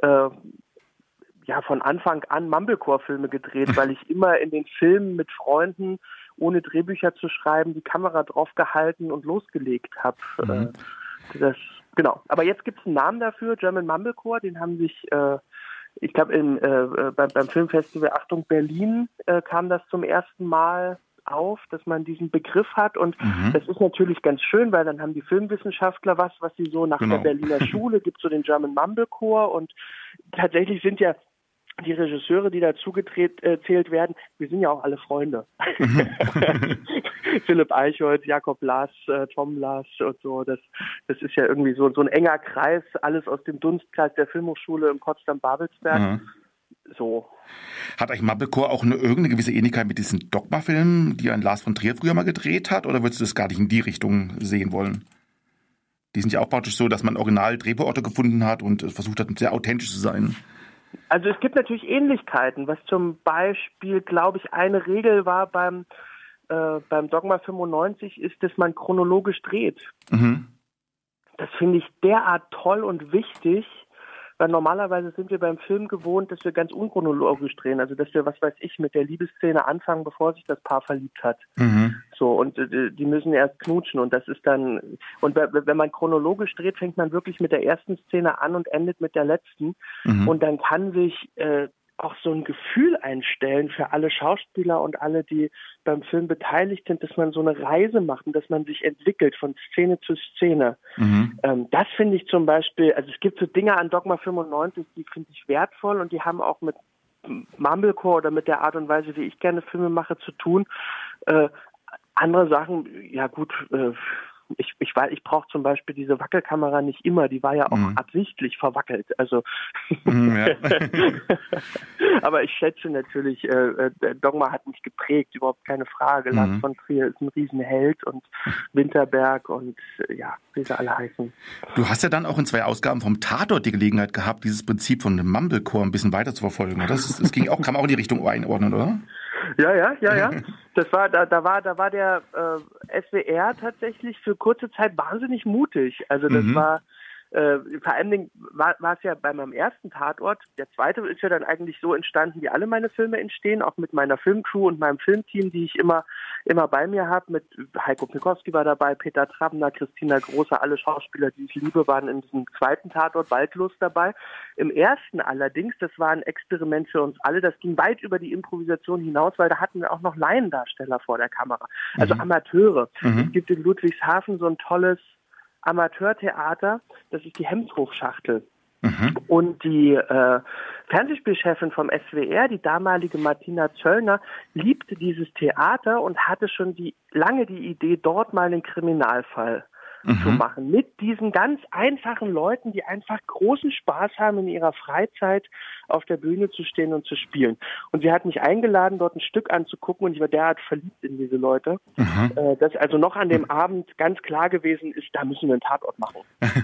von Anfang an Mumblecore-Filme gedreht, weil ich immer in den Filmen mit Freunden, ohne Drehbücher zu schreiben, die Kamera drauf gehalten und losgelegt habe. Genau. Aber jetzt gibt es einen Namen dafür, German Mumblecore, den haben sich, ich glaube beim Filmfestival Achtung Berlin kam das zum ersten Mal auf, dass man diesen Begriff hat, und das ist natürlich ganz schön, weil dann haben die Filmwissenschaftler was sie so nach der Berliner Schule, gibt so den German Mumblecore, und tatsächlich sind ja die Regisseure, die dazu gezählt werden, wir sind ja auch alle Freunde. Philipp Eichholz, Jakob Lass, Tom Lass und so, das ist ja irgendwie so ein enger Kreis, alles aus dem Dunstkreis der Filmhochschule in Potsdam-Babelsberg. So. Hat eigentlich Mumblecore auch irgendeine gewisse Ähnlichkeit mit diesen Dogma-Filmen, die ein Lars von Trier früher mal gedreht hat, oder würdest du das gar nicht in die Richtung sehen wollen? Die sind ja auch praktisch so, dass man original Drehbuchorte gefunden hat und versucht hat, sehr authentisch zu sein. Also es gibt natürlich Ähnlichkeiten, was zum Beispiel, glaube ich, eine Regel war beim Dogma 95 ist, dass man chronologisch dreht. Das finde ich derart toll und wichtig, weil normalerweise sind wir beim Film gewohnt, dass wir ganz unchronologisch drehen. Also dass wir, was weiß ich, mit der Liebesszene anfangen, bevor sich das Paar verliebt hat. So, und die müssen erst knutschen, und das ist dann, und wenn man chronologisch dreht, fängt man wirklich mit der ersten Szene an und endet mit der letzten. Und dann kann sich auch so ein Gefühl einstellen für alle Schauspieler und alle, die beim Film beteiligt sind, dass man so eine Reise macht und dass man sich entwickelt von Szene zu Szene. Das finde ich zum Beispiel, also es gibt so Dinge an Dogma 95, die finde ich wertvoll, und die haben auch mit Mumblecore oder mit der Art und Weise, wie ich gerne Filme mache, zu tun. Andere Sachen, ja gut, ich brauche zum Beispiel diese Wackelkamera nicht immer, die war ja auch absichtlich verwackelt. Also aber ich schätze natürlich, Dogma hat mich geprägt, überhaupt keine Frage. Lars von Trier ist ein Riesenheld, und Winterberg und wie sie alle heißen. Du hast ja dann auch in 2 Ausgaben vom Tatort die Gelegenheit gehabt, dieses Prinzip von dem Mumblecore ein bisschen weiter zu verfolgen. Das kann man auch in die Richtung einordnen, oder? Ja. Das war, da war der SWR tatsächlich für kurze Zeit wahnsinnig mutig. Also das war, vor allen Dingen war es ja bei meinem ersten Tatort. Der zweite ist ja dann eigentlich so entstanden, wie alle meine Filme entstehen, auch mit meiner Filmcrew und meinem Filmteam, die ich immer bei mir habe. Mit Heiko Pikowski war dabei, Peter Trabner, Christina Große, alle Schauspieler, die ich liebe, waren in diesem zweiten Tatort Waldlos dabei. Im ersten allerdings, das war ein Experiment für uns alle, das ging weit über die Improvisation hinaus, weil da hatten wir auch noch Laiendarsteller vor der Kamera, also Amateure. Es gibt in Ludwigshafen so ein tolles Amateurtheater, das ist die Hemshof-Schachtel. Und die Fernsehspielchefin vom SWR, die damalige Martina Zöllner, liebte dieses Theater und hatte schon lange die Idee, dort mal einen Kriminalfall zu machen. Mit diesen ganz einfachen Leuten, die einfach großen Spaß haben, in ihrer Freizeit auf der Bühne zu stehen und zu spielen. Und sie hat mich eingeladen, dort ein Stück anzugucken, und ich war derart verliebt in diese Leute, dass also noch an dem Abend ganz klar gewesen ist, da müssen wir einen Tatort machen.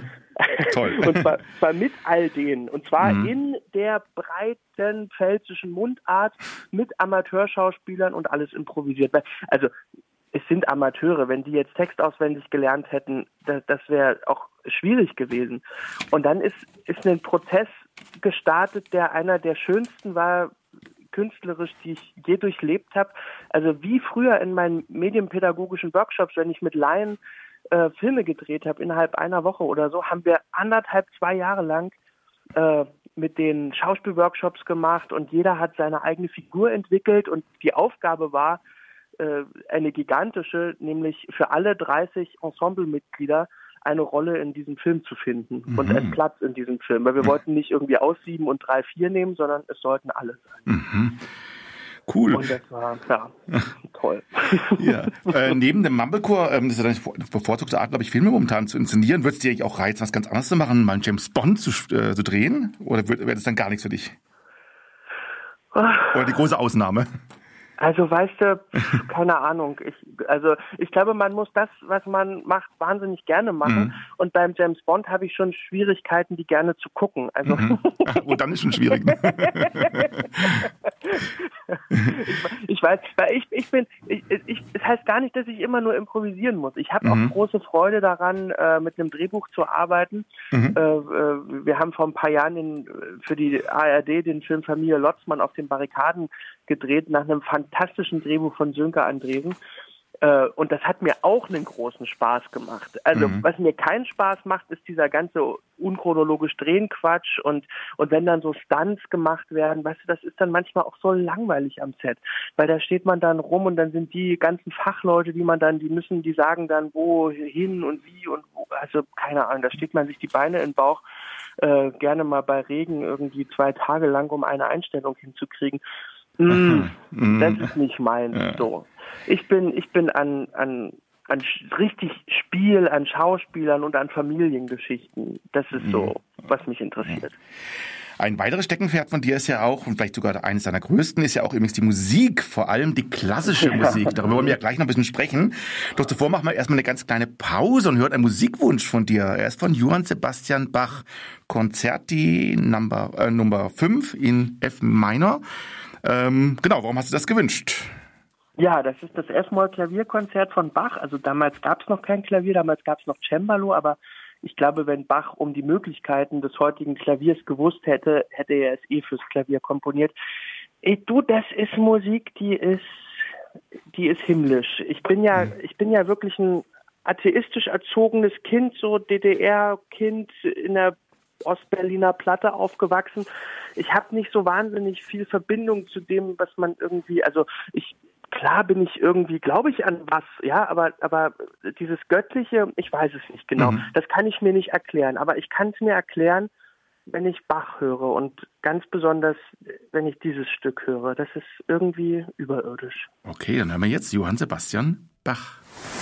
Toll. Und zwar mit all denen. Und zwar in der breiten pfälzischen Mundart mit Amateurschauspielern und alles improvisiert. Also es sind Amateure. Wenn die jetzt Text auswendig gelernt hätten, das wäre auch schwierig gewesen. Und dann ist ein Prozess gestartet, der einer der schönsten war, künstlerisch, die ich je durchlebt habe. Also wie früher in meinen medienpädagogischen Workshops, wenn ich mit Laien Filme gedreht habe, innerhalb einer Woche oder so, haben wir 2 Jahre lang mit den Schauspielworkshops gemacht, und jeder hat seine eigene Figur entwickelt, und die Aufgabe war, eine gigantische, nämlich für alle 30 Ensemblemitglieder eine Rolle in diesem Film zu finden und einen Platz in diesem Film. Weil wir wollten nicht irgendwie aussieben und 3, 4 nehmen, sondern es sollten alle sein. Cool. Und das war, toll. Ja. Neben dem Mumblecore, das ist ja deine bevorzugte Art, glaube ich, Filme momentan zu inszenieren, würdest du dir eigentlich auch reizen, was ganz anderes zu machen, mal einen James Bond zu drehen? Oder wäre das dann gar nichts für dich? Oder die große Ausnahme? Also weißt du, keine Ahnung. Ich glaube, man muss das, was man macht, wahnsinnig gerne machen. Und beim James Bond habe ich schon Schwierigkeiten, die gerne zu gucken. Also Und dann ist schon schwierig. Ne? ich weiß, weil es heißt gar nicht, dass ich immer nur improvisieren muss. Ich habe auch große Freude daran, mit einem Drehbuch zu arbeiten. Wir haben vor ein paar Jahren für die ARD den Film Familie Lotzmann auf den Barrikaden gedreht, nach einem fantastischen Drehbuch von Sönke Andresen. Und das hat mir auch einen großen Spaß gemacht. Also was mir keinen Spaß macht, ist dieser ganze unchronologisch Drehen-Quatsch und wenn dann so Stunts gemacht werden, weißt du, das ist dann manchmal auch so langweilig am Set, weil da steht man dann rum und dann sind die ganzen Fachleute, die sagen dann wohin und wie und wo, also keine Ahnung, da steht man sich die Beine in den Bauch, gerne mal bei Regen irgendwie 2 Tage lang, um eine Einstellung hinzukriegen. Das ist nicht meins. Ja. So. Ich bin an richtig Spiel, an Schauspielern und an Familiengeschichten. Das ist so, was mich interessiert. Ein weiteres Steckenpferd von dir ist ja auch, und vielleicht sogar eines deiner größten, ist ja auch übrigens die Musik, vor allem die klassische Musik. Darüber wollen wir ja gleich noch ein bisschen sprechen. Doch zuvor machen wir erstmal eine ganz kleine Pause und hören einen Musikwunsch von dir. Er ist von Johann Sebastian Bach, Concerti Nummer 5 in F Minor. Genau, warum hast du das gewünscht? Ja, das ist das F-Moll-Klavierkonzert von Bach. Also damals gab es noch kein Klavier, damals gab es noch Cembalo, aber ich glaube, wenn Bach um die Möglichkeiten des heutigen Klaviers gewusst hätte, hätte er es fürs Klavier komponiert. Das ist Musik, die ist himmlisch. Ich bin ja wirklich ein atheistisch erzogenes Kind, so DDR-Kind in der Ostberliner Platte aufgewachsen. Ich habe nicht so wahnsinnig viel Verbindung zu dem, was man irgendwie, klar bin ich irgendwie, glaube ich an was, ja, aber dieses Göttliche, ich weiß es nicht genau. Das kann ich mir nicht erklären, aber ich kann es mir erklären, wenn ich Bach höre und ganz besonders, wenn ich dieses Stück höre. Das ist irgendwie überirdisch. Okay, dann hören wir jetzt Johann Sebastian Bach.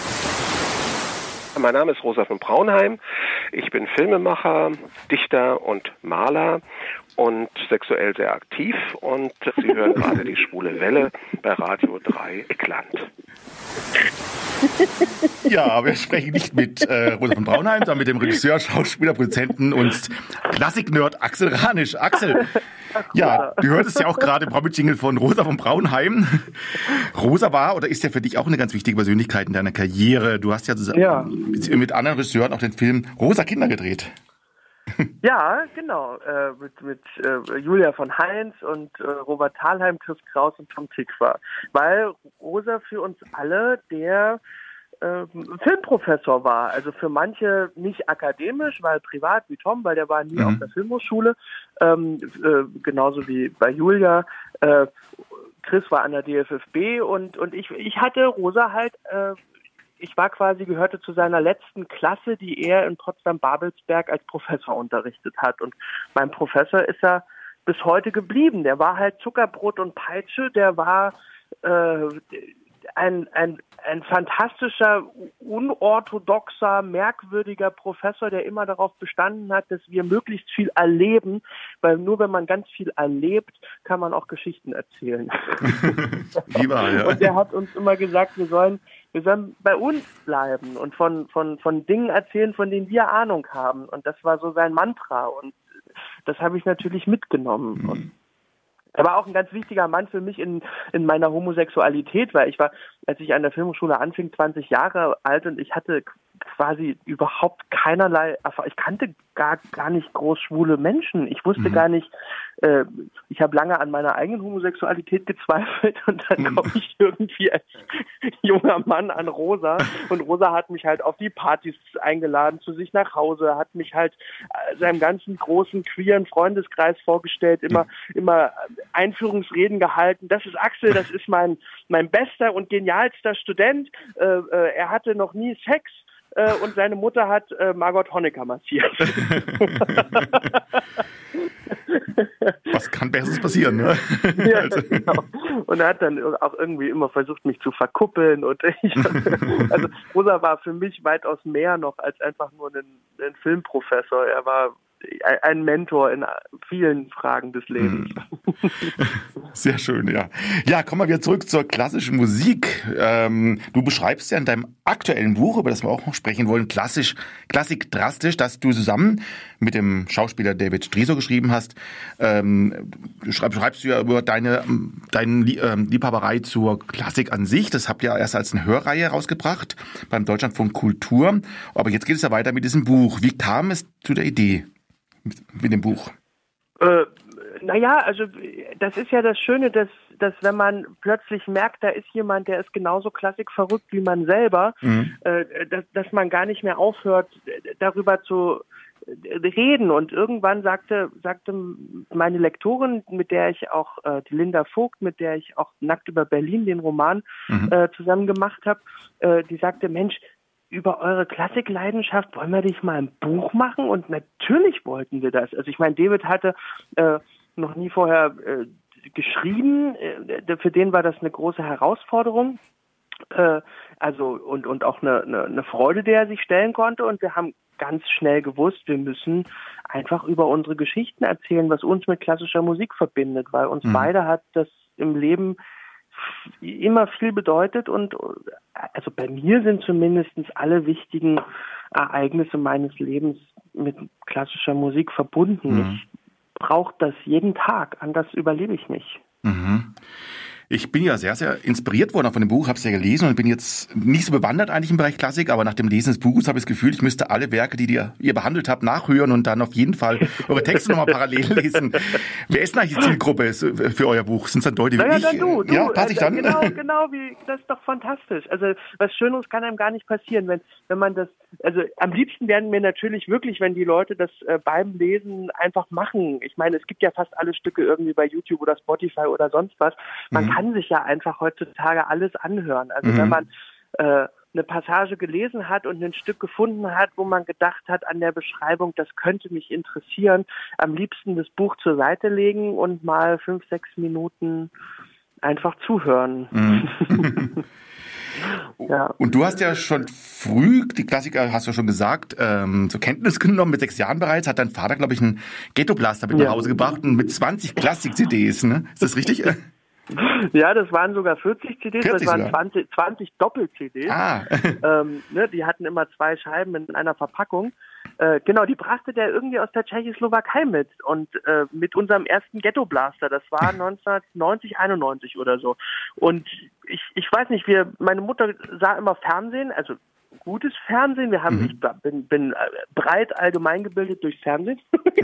Mein Name ist Rosa von Braunheim. Ich bin Filmemacher, Dichter und Maler und sexuell sehr aktiv. Und Sie hören gerade die Schwule Welle bei Radio Dreieckland. Ja, wir sprechen nicht mit Rosa von Braunheim, sondern mit dem Regisseur, Schauspieler, Produzenten und Klassik-Nerd Axel Ranisch. Axel, ja, du hörtest ja auch gerade im Promi-Jingle von Rosa von Braunheim. Rosa war oder ist ja für dich auch eine ganz wichtige Persönlichkeit in deiner Karriere. Du hast ja mit anderen Regisseuren auch den Film Rosa Kinder gedreht. Ja, genau. Mit Julia von Heinz und Robert Thalheim, Chris Kraus und Tom Tick war. Weil Rosa für uns alle der Filmprofessor war. Also für manche nicht akademisch, weil privat wie Tom, weil der war nie auf der Filmhochschule. Genauso wie bei Julia. Chris war an der DFFB und ich hatte Rosa halt... gehörte zu seiner letzten Klasse, die er in Potsdam-Babelsberg als Professor unterrichtet hat. Und mein Professor ist er bis heute geblieben. Der war halt Zuckerbrot und Peitsche. Der war ein fantastischer, unorthodoxer, merkwürdiger Professor, der immer darauf bestanden hat, dass wir möglichst viel erleben, weil nur wenn man ganz viel erlebt, kann man auch Geschichten erzählen. Lieber, ja. Und der hat uns immer gesagt, wir sollen bei uns bleiben und von Dingen erzählen, von denen wir Ahnung haben. Und das war so sein Mantra. Und das habe ich natürlich mitgenommen. Und er war auch ein ganz wichtiger Mann für mich in meiner Homosexualität, weil ich war, als ich an der Filmhochschule anfing, 20 Jahre alt und ich hatte quasi überhaupt keinerlei Erfahrung. Ich kannte gar nicht groß schwule Menschen. Ich wusste gar nicht, ich habe lange an meiner eigenen Homosexualität gezweifelt und dann komme ich irgendwie als junger Mann an Rosa und Rosa hat mich halt auf die Partys eingeladen, zu sich nach Hause, hat mich halt seinem ganzen großen queeren Freundeskreis vorgestellt, immer Einführungsreden gehalten. Das ist Axel, das ist mein bester und genialster Student. Er hatte noch nie Sex. Und seine Mutter hat Margot Honecker massiert. Was kann Besseres passieren, ne? Ja, genau. Und er hat dann auch irgendwie immer versucht, mich zu verkuppeln. Und also Rosa war für mich weitaus mehr noch als einfach nur ein Filmprofessor. Er war ein Mentor in vielen Fragen des Lebens. Sehr schön, ja. Ja, kommen wir wieder zurück zur klassischen Musik. Du beschreibst ja in deinem aktuellen Buch, über das wir auch noch sprechen wollen, Klassik drastisch, dass du zusammen mit dem Schauspieler David Striso geschrieben hast. Schreibst du ja über deine Liebhaberei zur Klassik an sich. Das habt ihr erst als eine Hörreihe rausgebracht beim Deutschlandfunk Kultur. Aber jetzt geht es ja weiter mit diesem Buch. Wie kam es zu der Idee mit dem Buch? Naja, also das ist ja das Schöne, dass wenn man plötzlich merkt, da ist jemand, der ist genauso klassikverrückt wie man selber, dass man gar nicht mehr aufhört, darüber zu reden. Und irgendwann sagte meine Lektorin, mit der ich auch, die Linda Vogt, mit der ich auch Nackt über Berlin, den Roman zusammen gemacht habe, die sagte, Mensch, über eure Klassikleidenschaft wollen wir dich mal ein Buch machen? Und natürlich wollten wir das. Also ich meine, David hatte noch nie vorher geschrieben. Für den war das eine große Herausforderung. Und auch eine Freude, der er sich stellen konnte. Und wir haben ganz schnell gewusst, wir müssen einfach über unsere Geschichten erzählen, was uns mit klassischer Musik verbindet, weil uns beide hat das im Leben immer viel bedeutet und also bei mir sind zumindest alle wichtigen Ereignisse meines Lebens mit klassischer Musik verbunden. Ich brauche das jeden Tag, anders überlebe ich nicht. Ich bin ja sehr, sehr inspiriert worden von dem Buch, habe es ja gelesen und bin jetzt nicht so bewandert eigentlich im Bereich Klassik, aber nach dem Lesen des Buches habe ich das Gefühl, ich müsste alle Werke, die ihr behandelt habt, nachhören und dann auf jeden Fall eure Texte nochmal parallel lesen. Wer ist denn eigentlich die Zielgruppe für euer Buch? Sind es dann Leute wie ich? Dann du. Ja, passe ich dann? Genau, das ist doch fantastisch. Also was Schöneres kann einem gar nicht passieren, wenn man das, also am liebsten werden mir natürlich wirklich, wenn die Leute das beim Lesen einfach machen. Ich meine, es gibt ja fast alle Stücke irgendwie bei YouTube oder Spotify oder sonst was. Man kann sich ja einfach heutzutage alles anhören. Also wenn man eine Passage gelesen hat und ein Stück gefunden hat, wo man gedacht hat an der Beschreibung, das könnte mich interessieren, am liebsten das Buch zur Seite legen und mal 5-6 Minuten einfach zuhören. Ja. Und du hast ja schon früh, die Klassiker hast du schon gesagt, zur Kenntnis genommen, mit 6 Jahren bereits, hat dein Vater, glaube ich, einen Ghetto-Blaster mit nach Hause gebracht und mit 20 Klassik-CDs, ne? Ist das richtig? Ja, das waren sogar 40 CDs, 40 das waren 20 Doppel-CDs. Die hatten immer 2 Scheiben in einer Verpackung. Genau, die brachte der irgendwie aus der Tschechoslowakei mit und mit unserem ersten Ghetto-Blaster, das war 1990, 91 oder so. Und ich weiß nicht, meine Mutter sah immer Fernsehen, also gutes Fernsehen. Ich bin breit allgemein gebildet durchs Fernsehen.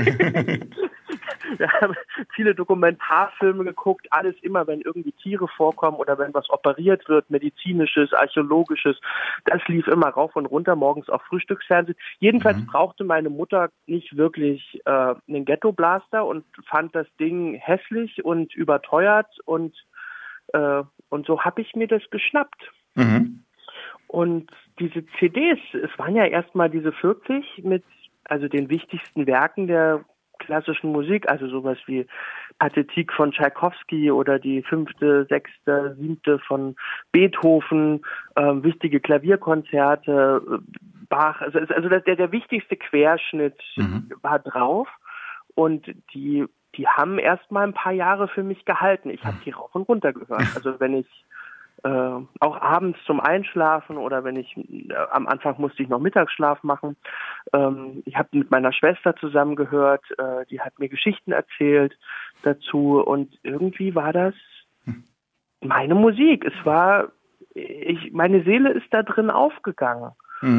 Wir haben viele Dokumentarfilme geguckt, alles immer, wenn irgendwie Tiere vorkommen oder wenn was operiert wird, medizinisches, archäologisches, das lief immer rauf und runter, morgens auch Frühstücksfernsehen. Jedenfalls brauchte meine Mutter nicht wirklich einen Ghetto-Blaster und fand das Ding hässlich und überteuert und so habe ich mir das geschnappt. Und diese CDs, es waren ja erstmal diese 40 mit also den wichtigsten Werken der klassischen Musik, also sowas wie Pathetique von Tschaikowski oder die 5., 6., 7. von Beethoven, wichtige Klavierkonzerte, Bach, also der wichtigste Querschnitt war drauf und die haben erstmal ein paar Jahre für mich gehalten. Ich habe die rauf und runter gehört. Also wenn ich auch abends zum Einschlafen oder wenn ich am Anfang musste ich noch Mittagsschlaf machen. Ich habe mit meiner Schwester zusammen gehört, die hat mir Geschichten erzählt dazu und irgendwie war das meine Musik. Es war, meine Seele ist da drin aufgegangen.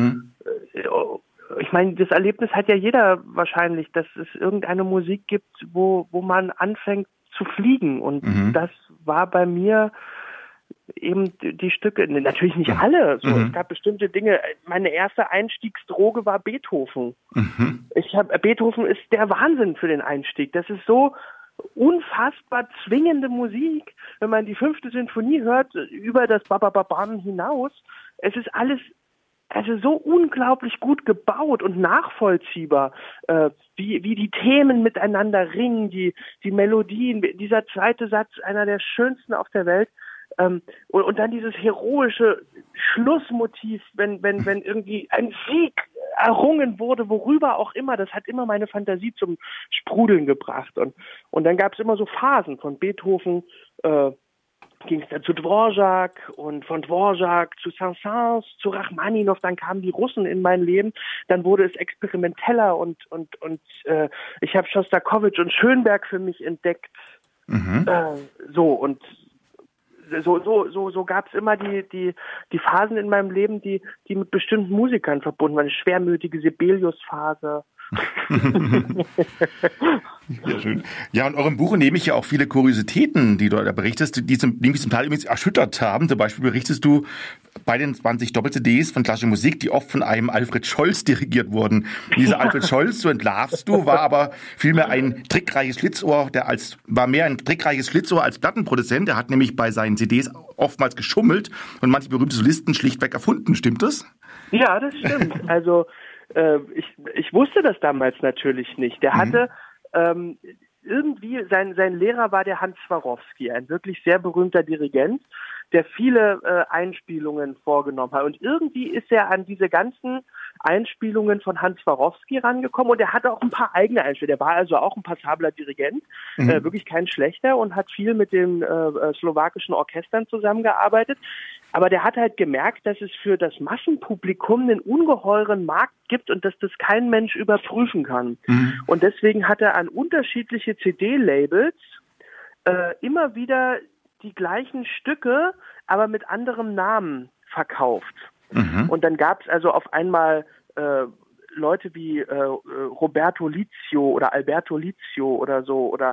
Ich meine, das Erlebnis hat ja jeder wahrscheinlich, dass es irgendeine Musik gibt, wo man anfängt zu fliegen und das war bei mir eben die Stücke, natürlich nicht alle, so, es gab bestimmte Dinge. Meine erste Einstiegsdroge war Beethoven. Beethoven ist der Wahnsinn für den Einstieg. Das ist so unfassbar zwingende Musik, wenn man die 5. Sinfonie hört, über das Babababam hinaus. Es ist alles also so unglaublich gut gebaut und nachvollziehbar, wie die Themen miteinander ringen, die Melodien, dieser zweite Satz, einer der schönsten auf der Welt. Und dann dieses heroische Schlussmotiv, wenn irgendwie ein Sieg errungen wurde, worüber auch immer, das hat immer meine Fantasie zum Sprudeln gebracht. Und dann gab es immer so Phasen von Beethoven, ging es dann zu Dvorak und von Dvorak zu Saint-Saëns, zu Rachmaninow, dann kamen die Russen in mein Leben, dann wurde es experimenteller und ich habe Schostakowitsch und Schönberg für mich entdeckt. So gab es immer die Phasen in meinem Leben, die mit bestimmten Musikern verbunden waren. Eine schwermütige Sibelius-Phase. Ja, schön. Ja, und eurem Buch nehme ich ja auch viele Kuriositäten, die du da berichtest, die mich zum Teil übrigens erschüttert haben. Zum Beispiel berichtest du bei den 20 Doppel-CDs von klassischer Musik, die oft von einem Alfred Scholz dirigiert wurden. Dieser Alfred Scholz, so entlarvst du, war aber vielmehr ein trickreiches Schlitzohr, war mehr ein trickreiches Schlitzohr als Plattenproduzent. Der hat nämlich bei seinen CDs oftmals geschummelt und manche berühmte Solisten schlichtweg erfunden. Stimmt das? Ja, das stimmt. Also ich wusste das damals natürlich nicht. Der hatte irgendwie, sein Lehrer war der Hans Swarovski, ein wirklich sehr berühmter Dirigent, der viele Einspielungen vorgenommen hat. Und irgendwie ist er an diese ganzen Einspielungen von Hans Swarovski rangekommen und er hatte auch ein paar eigene Einspielungen. Der war also auch ein passabler Dirigent, wirklich kein schlechter und hat viel mit den slowakischen Orchestern zusammengearbeitet. Aber der hat halt gemerkt, dass es für das Massenpublikum einen ungeheuren Markt gibt und dass das kein Mensch überprüfen kann. Und deswegen hat er an unterschiedliche CD-Labels immer wieder die gleichen Stücke, aber mit anderem Namen verkauft. Und dann gab es also auf einmal Leute wie Roberto Lizio oder Alberto Lizio oder so oder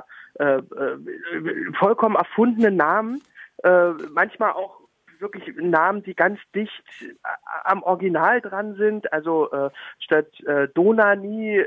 vollkommen erfundene Namen, manchmal auch wirklich Namen, die ganz dicht am Original dran sind, also statt Donani,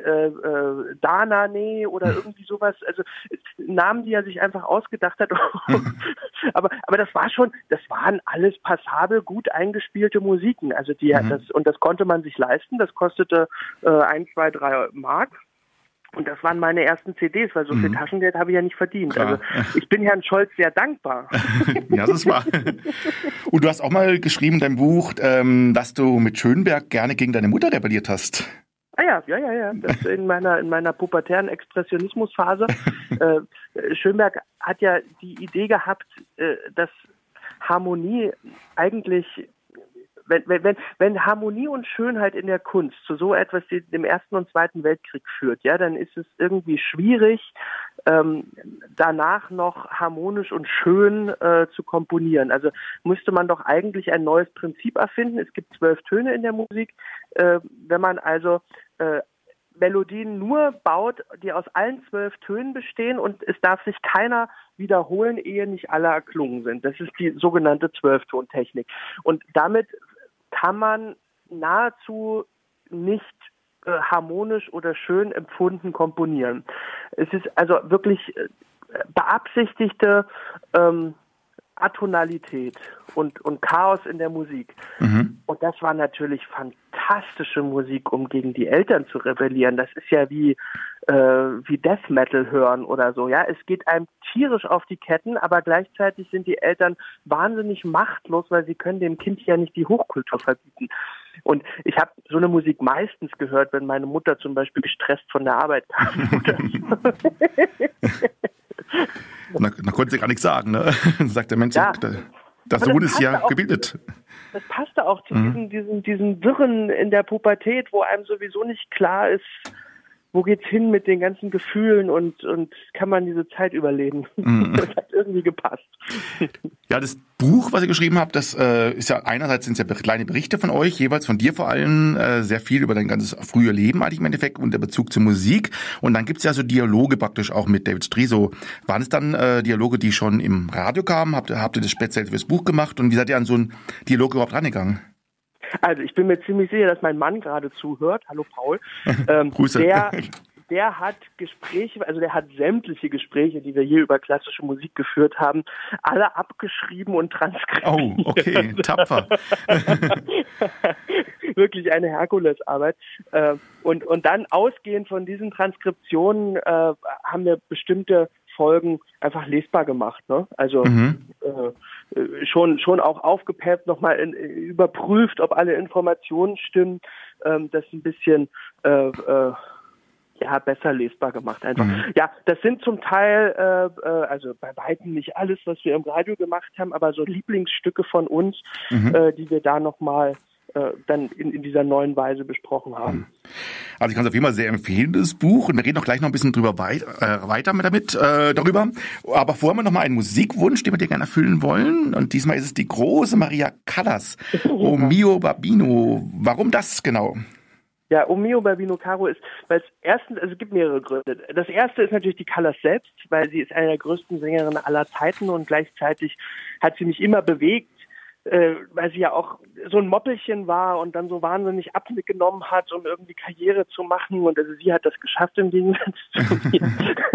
Danane oder irgendwie sowas, also Namen, die er sich einfach ausgedacht hat. aber das waren alles passabel, gut eingespielte Musiken, also das konnte man sich leisten, das kostete 1, 2, 3 Mark. Und das waren meine ersten CDs, weil so viel Taschengeld habe ich ja nicht verdient. Klar. Also ich bin Herrn Scholz sehr dankbar. Ja, das war. Und du hast auch mal geschrieben in deinem Buch, dass du mit Schönberg gerne gegen deine Mutter rebelliert hast. Ja. Das in meiner pubertären Expressionismusphase. Schönberg hat ja die Idee gehabt, dass Harmonie eigentlich wenn Harmonie und Schönheit in der Kunst zu so etwas wie dem Ersten und Zweiten Weltkrieg führt, ja, dann ist es irgendwie schwierig, danach noch harmonisch und schön zu komponieren. Also müsste man doch eigentlich ein neues Prinzip erfinden. Es gibt 12 Töne in der Musik. Wenn man also Melodien nur baut, die aus allen 12 Tönen bestehen und es darf sich keiner wiederholen, ehe nicht alle erklungen sind. Das ist die sogenannte 12-Ton-Technik. Und damit kann man nahezu nicht harmonisch oder schön empfunden komponieren. Es ist also wirklich beabsichtigte Atonalität und Chaos in der Musik. Und das war natürlich fantastische Musik, um gegen die Eltern zu rebellieren. Das ist ja wie Death Metal hören oder so. Ja, es geht einem tierisch auf die Ketten, aber gleichzeitig sind die Eltern wahnsinnig machtlos, weil sie können dem Kind ja nicht die Hochkultur verbieten. Und ich habe so eine Musik meistens gehört, wenn meine Mutter zum Beispiel gestresst von der Arbeit kam. Da konnte sie gar nichts sagen, ne? Sagt der Mensch, ja. Das Sohn ist ja gebildet. Das passte auch zu diesen Wirren in der Pubertät, wo einem sowieso nicht klar ist, wo geht's hin mit den ganzen Gefühlen und kann man diese Zeit überleben? Das hat irgendwie gepasst. Ja, das Buch, was ihr geschrieben habt, das ist ja einerseits sind es ja kleine Berichte von euch, jeweils von dir vor allem, sehr viel über dein ganzes frühe Leben eigentlich im Endeffekt und der Bezug zur Musik. Und dann gibt's ja so Dialoge praktisch auch mit David Striso. Waren es dann Dialoge, die schon im Radio kamen? Habt ihr das speziell fürs Buch gemacht? Und wie seid ihr an so einen Dialog überhaupt rangegangen? Also ich bin mir ziemlich sicher, dass mein Mann gerade zuhört. Hallo Paul. Grüße. Der hat Gespräche, also der hat sämtliche Gespräche, die wir hier über klassische Musik geführt haben, alle abgeschrieben und transkribiert. Oh, okay, tapfer. wirklich eine Herkulesarbeit. Und dann ausgehend von diesen Transkriptionen haben wir bestimmte Folgen einfach lesbar gemacht. Ne? Also schon auch aufgepeppt, nochmal überprüft, ob alle Informationen stimmen, das ein bisschen besser lesbar gemacht einfach. Ja, das sind zum Teil, also bei weitem nicht alles, was wir im Radio gemacht haben, aber so Lieblingsstücke von uns, die wir da nochmal dann in dieser neuen Weise besprochen haben. Also ich kann es auf jeden Fall sehr empfehlen, das Buch. Und wir reden auch gleich noch ein bisschen darüber. Aber vorher haben wir noch mal einen Musikwunsch, den wir dir gerne erfüllen wollen. Und diesmal ist es die große Maria Callas. O mio Babino. Warum das genau? Ja, O mio Babino Caro ist, weil es gibt mehrere Gründe. Das erste ist natürlich die Callas selbst, weil sie ist eine der größten Sängerinnen aller Zeiten und gleichzeitig hat sie mich immer bewegt, weil sie ja auch so ein Moppelchen war und dann so wahnsinnig Abblick genommen hat, um irgendwie Karriere zu machen. Und also sie hat das geschafft im Gegensatz zu mir.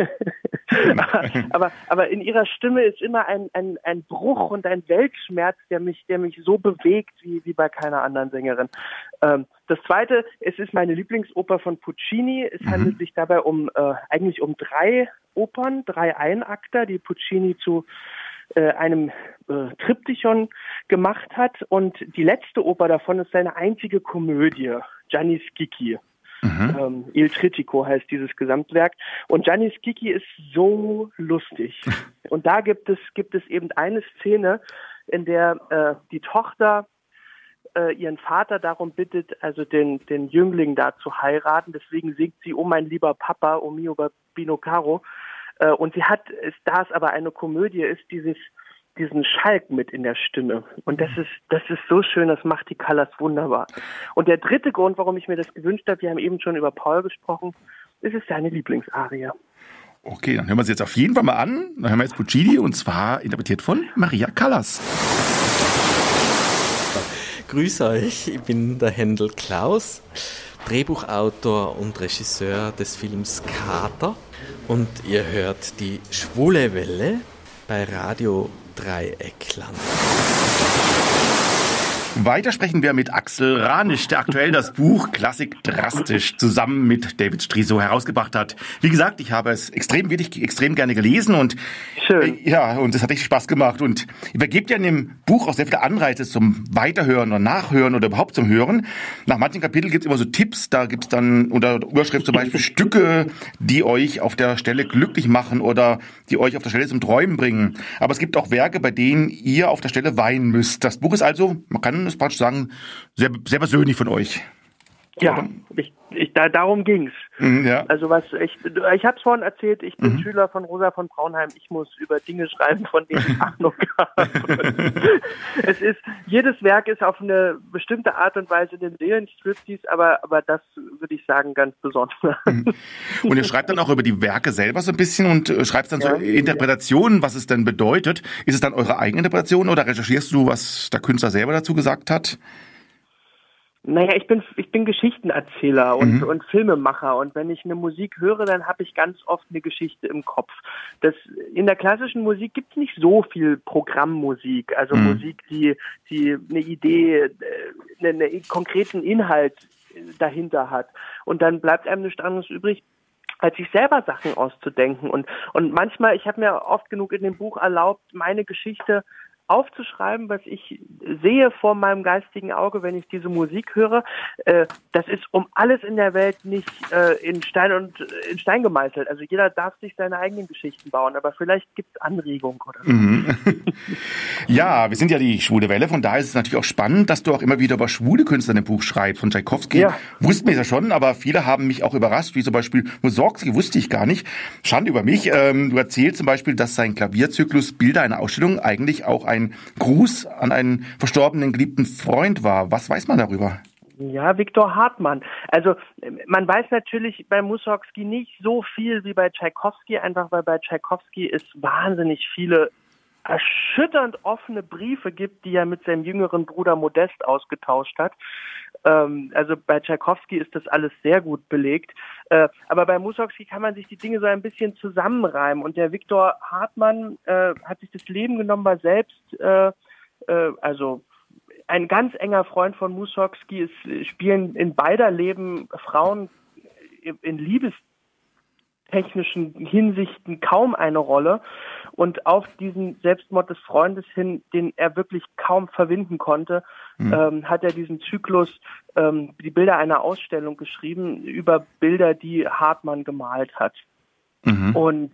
aber in ihrer Stimme ist immer ein Bruch und ein Weltschmerz, der mich so bewegt wie bei keiner anderen Sängerin. Das Zweite, es ist meine Lieblingsoper von Puccini. Es handelt sich dabei eigentlich um 3 Opern, 3 Einakter, die Puccini zu einem Triptychon gemacht hat. Und die letzte Oper davon ist seine einzige Komödie, Gianni Schicchi. Il Trittico heißt dieses Gesamtwerk. Und Gianni Schicchi ist so lustig. Und da gibt es eben eine Szene, in der die Tochter ihren Vater darum bittet, also den Jüngling da zu heiraten. Deswegen singt sie, oh mein lieber Papa, o mio Babino Caro. Und da es aber eine Komödie ist, diesen Schalk mit in der Stimme. Und das ist so schön, das macht die Callas wunderbar. Und der dritte Grund, warum ich mir das gewünscht habe, wir haben eben schon über Paul gesprochen, ist es seine Lieblingsarie. Okay, dann hören wir es jetzt auf jeden Fall mal an. Dann hören wir jetzt Puccini und zwar interpretiert von Maria Callas. Grüß euch, ich bin der Händel Klaus, Drehbuchautor und Regisseur des Films Kater. Und ihr hört die Schwule Welle bei Radio Dreieckland. Weiter sprechen wir mit Axel Ranisch, der aktuell das Buch Klassik drastisch zusammen mit David Striso herausgebracht hat. Wie gesagt, ich habe es extrem gerne gelesen und schön. Und es hat echt Spaß gemacht. Und ihr vergebt ja in dem Buch auch sehr viele Anreize zum Weiterhören oder Nachhören oder überhaupt zum Hören. Nach manchen Kapiteln gibt es immer so Tipps, da gibt es dann unter Überschrift zum Beispiel Stücke, die euch auf der Stelle glücklich machen oder die euch auf der Stelle zum Träumen bringen. Aber es gibt auch Werke, bei denen ihr auf der Stelle weinen müsst. Das Buch ist also, man kann es praktisch sagen, sehr, sehr persönlich von euch. Ja, darum ging's. Ja. Also ich habe es vorhin erzählt, ich bin Schüler von Rosa von Braunheim, ich muss über Dinge schreiben, von denen ich Ahnung habe. Jedes Werk ist auf eine bestimmte Art und Weise den Seelenstriptease, aber das würde ich sagen ganz besonders. Und ihr schreibt dann auch über die Werke selber so ein bisschen und schreibt dann so Interpretationen, was es denn bedeutet. Ist es dann eure eigene Interpretation oder recherchierst du, was der Künstler selber dazu gesagt hat? Naja, ich bin Geschichtenerzähler und Filmemacher und wenn ich eine Musik höre, dann habe ich ganz oft eine Geschichte im Kopf. In der klassischen Musik gibt es nicht so viel Programmmusik, also Musik, die eine Idee, einen konkreten Inhalt dahinter hat. Und dann bleibt einem nichts anderes übrig, als sich selber Sachen auszudenken. Und manchmal, ich habe mir oft genug in dem Buch erlaubt, meine Geschichte aufzuschreiben, was ich sehe vor meinem geistigen Auge, wenn ich diese Musik höre. Das ist um alles in der Welt nicht in Stein gemeißelt. Also jeder darf sich seine eigenen Geschichten bauen, aber vielleicht gibt es Anregungen oder so. Ja, wir sind ja die Schwule Welle, von daher ist es natürlich auch spannend, dass du auch immer wieder über schwule Künstler in dem Buch schreibst. Von Tschaikowski wussten wir ja schon, aber viele haben mich auch überrascht, wie zum Beispiel Mussorgsky wusste ich gar nicht. Schande über mich. Du erzählst zum Beispiel, dass sein Klavierzyklus Bilder einer Ausstellung eigentlich auch ein Gruß an einen verstorbenen geliebten Freund war. Was weiß man darüber? Ja, Viktor Hartmann. Also man weiß natürlich bei Mussorgsky nicht so viel wie bei Tschaikowski, einfach weil bei Tschaikowski es wahnsinnig viele erschütternd offene Briefe gibt, die er mit seinem jüngeren Bruder Modest ausgetauscht hat. Also bei Tschaikowski ist das alles sehr gut belegt. Aber bei Mussorgsky kann man sich die Dinge so ein bisschen zusammenreimen. Und der Viktor Hartmann hat sich das Leben genommen, war selbst, also ein ganz enger Freund von Mussorgsky. Es spielen in beider Leben Frauen in liebestechnischen Hinsichten kaum eine Rolle. Und auf diesen Selbstmord des Freundes hin, den er wirklich kaum verwinden konnte, hat er diesen Zyklus, die Bilder einer Ausstellung geschrieben, über Bilder, die Hartmann gemalt hat. Und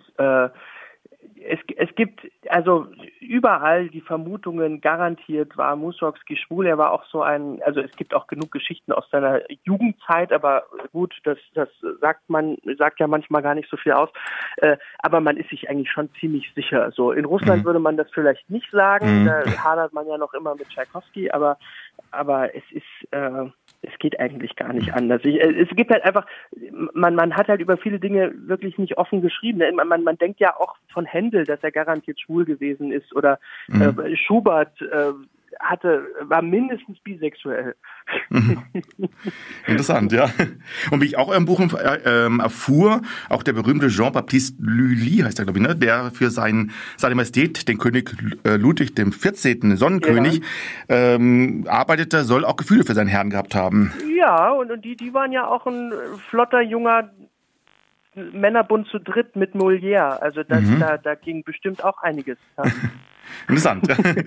es gibt also überall die Vermutungen, garantiert war Mussorgsky schwul. Er war auch also es gibt auch genug Geschichten aus seiner Jugendzeit, aber gut, das sagt ja manchmal gar nicht so viel aus. Aber man ist sich eigentlich schon ziemlich sicher. So in Russland würde man das vielleicht nicht sagen, da hadert man ja noch immer mit Tschaikowski, aber es geht eigentlich gar nicht anders. Es gibt halt einfach, man hat halt über viele Dinge wirklich nicht offen geschrieben. Man denkt ja auch von Händel, dass er garantiert schwul gewesen ist, oder Schubert war mindestens bisexuell. Interessant, ja. Und wie ich auch in eurem Buch erfuhr, auch der berühmte Jean-Baptiste Lully, heißt er, glaube ich, ne, der für seine Majestät, den König Ludwig XIV., Sonnenkönig, arbeitete, soll auch Gefühle für seinen Herrn gehabt haben. Ja, und die waren ja auch ein flotter, junger Männerbund zu dritt mit Molière. Also da ging bestimmt auch einiges. Ja. Interessant.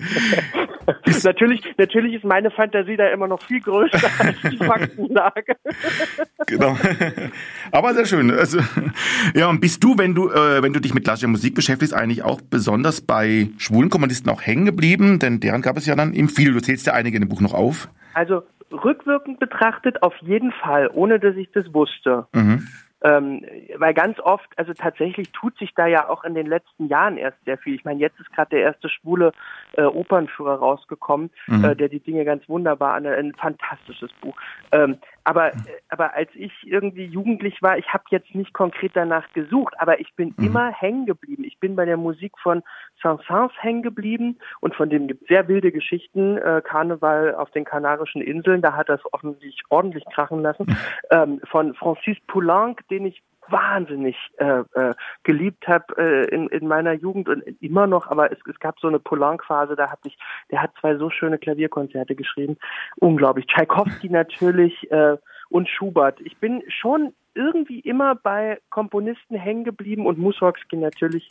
Natürlich ist meine Fantasie da immer noch viel größer als die Faktenlage. Genau. Aber sehr schön. Also, ja, und bist du, wenn du dich mit klassischer Musik beschäftigst, eigentlich auch besonders bei schwulen Komponisten auch hängen geblieben? Denn deren gab es ja dann eben viele. Du zählst ja einige in dem Buch noch auf. Also rückwirkend betrachtet auf jeden Fall, ohne dass ich das wusste. Weil ganz oft, also tatsächlich tut sich da ja auch in den letzten Jahren erst sehr viel. Ich meine, jetzt ist gerade der erste schwule Opernführer rausgekommen, der die Dinge ganz wunderbar ein fantastisches Buch. Aber als ich irgendwie jugendlich war, ich habe jetzt nicht konkret danach gesucht, aber ich bin immer hängen geblieben. Ich bin bei der Musik von Saint-Saëns hängen geblieben, und von dem gibt es sehr wilde Geschichten. Karneval auf den Kanarischen Inseln, da hat er es ordentlich krachen lassen. Von Francis Poulenc, den ich wahnsinnig geliebt habe in meiner Jugend und immer noch, aber es gab so eine Poulenc-Phase, der hat 2 so schöne Klavierkonzerte geschrieben. Unglaublich. Tschaikowski natürlich und Schubert. Ich bin schon irgendwie immer bei Komponisten hängen geblieben, und Mussorgsky natürlich,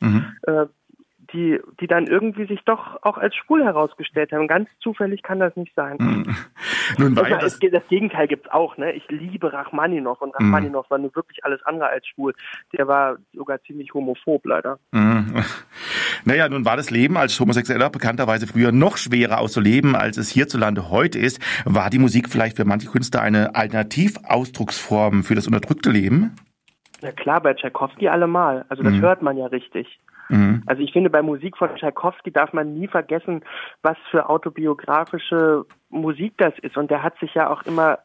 die dann irgendwie sich doch auch als schwul herausgestellt haben. Ganz zufällig kann das nicht sein. Nun war das Gegenteil gibt's auch, ne? Ich liebe Rachmaninow, und Rachmaninow war nur wirklich alles andere als schwul. Der war sogar ziemlich homophob, leider. Naja, nun war das Leben als Homosexueller bekannterweise früher noch schwerer auszuleben, als es hierzulande heute ist. War die Musik vielleicht für manche Künstler eine Alternativausdrucksform für das unterdrückte Leben? Na klar, bei Tschaikowski allemal. Also das hört man ja richtig. Also ich finde, bei Musik von Tschaikowski darf man nie vergessen, was für autobiografische Musik das ist. Und der hat sich ja auch immer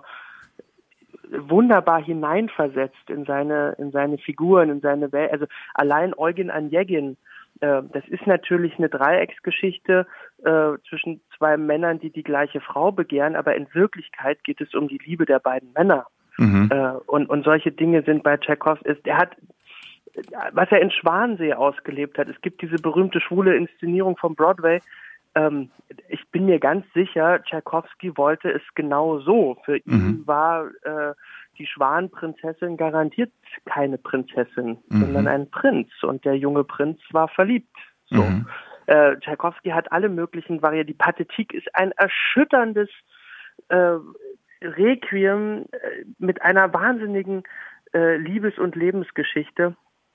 wunderbar hineinversetzt in seine Figuren, in seine Welt. Also allein Eugen Onegin, das ist natürlich eine Dreiecksgeschichte zwischen 2 Männern, die die gleiche Frau begehren, aber in Wirklichkeit geht es um die Liebe der beiden Männer. Und solche Dinge sind bei Tschaikowski. Was er in Schwansee ausgelebt hat. Es gibt diese berühmte schwule Inszenierung vom Broadway. Ich bin mir ganz sicher, Tschaikowski wollte es genau so. Für ihn war die Schwanenprinzessin garantiert keine Prinzessin, sondern ein Prinz. Und der junge Prinz war verliebt. So. Tschaikowski hat alle möglichen Varianten. Die Pathetik ist ein erschütterndes Requiem mit einer wahnsinnigen Liebes- und Lebensgeschichte.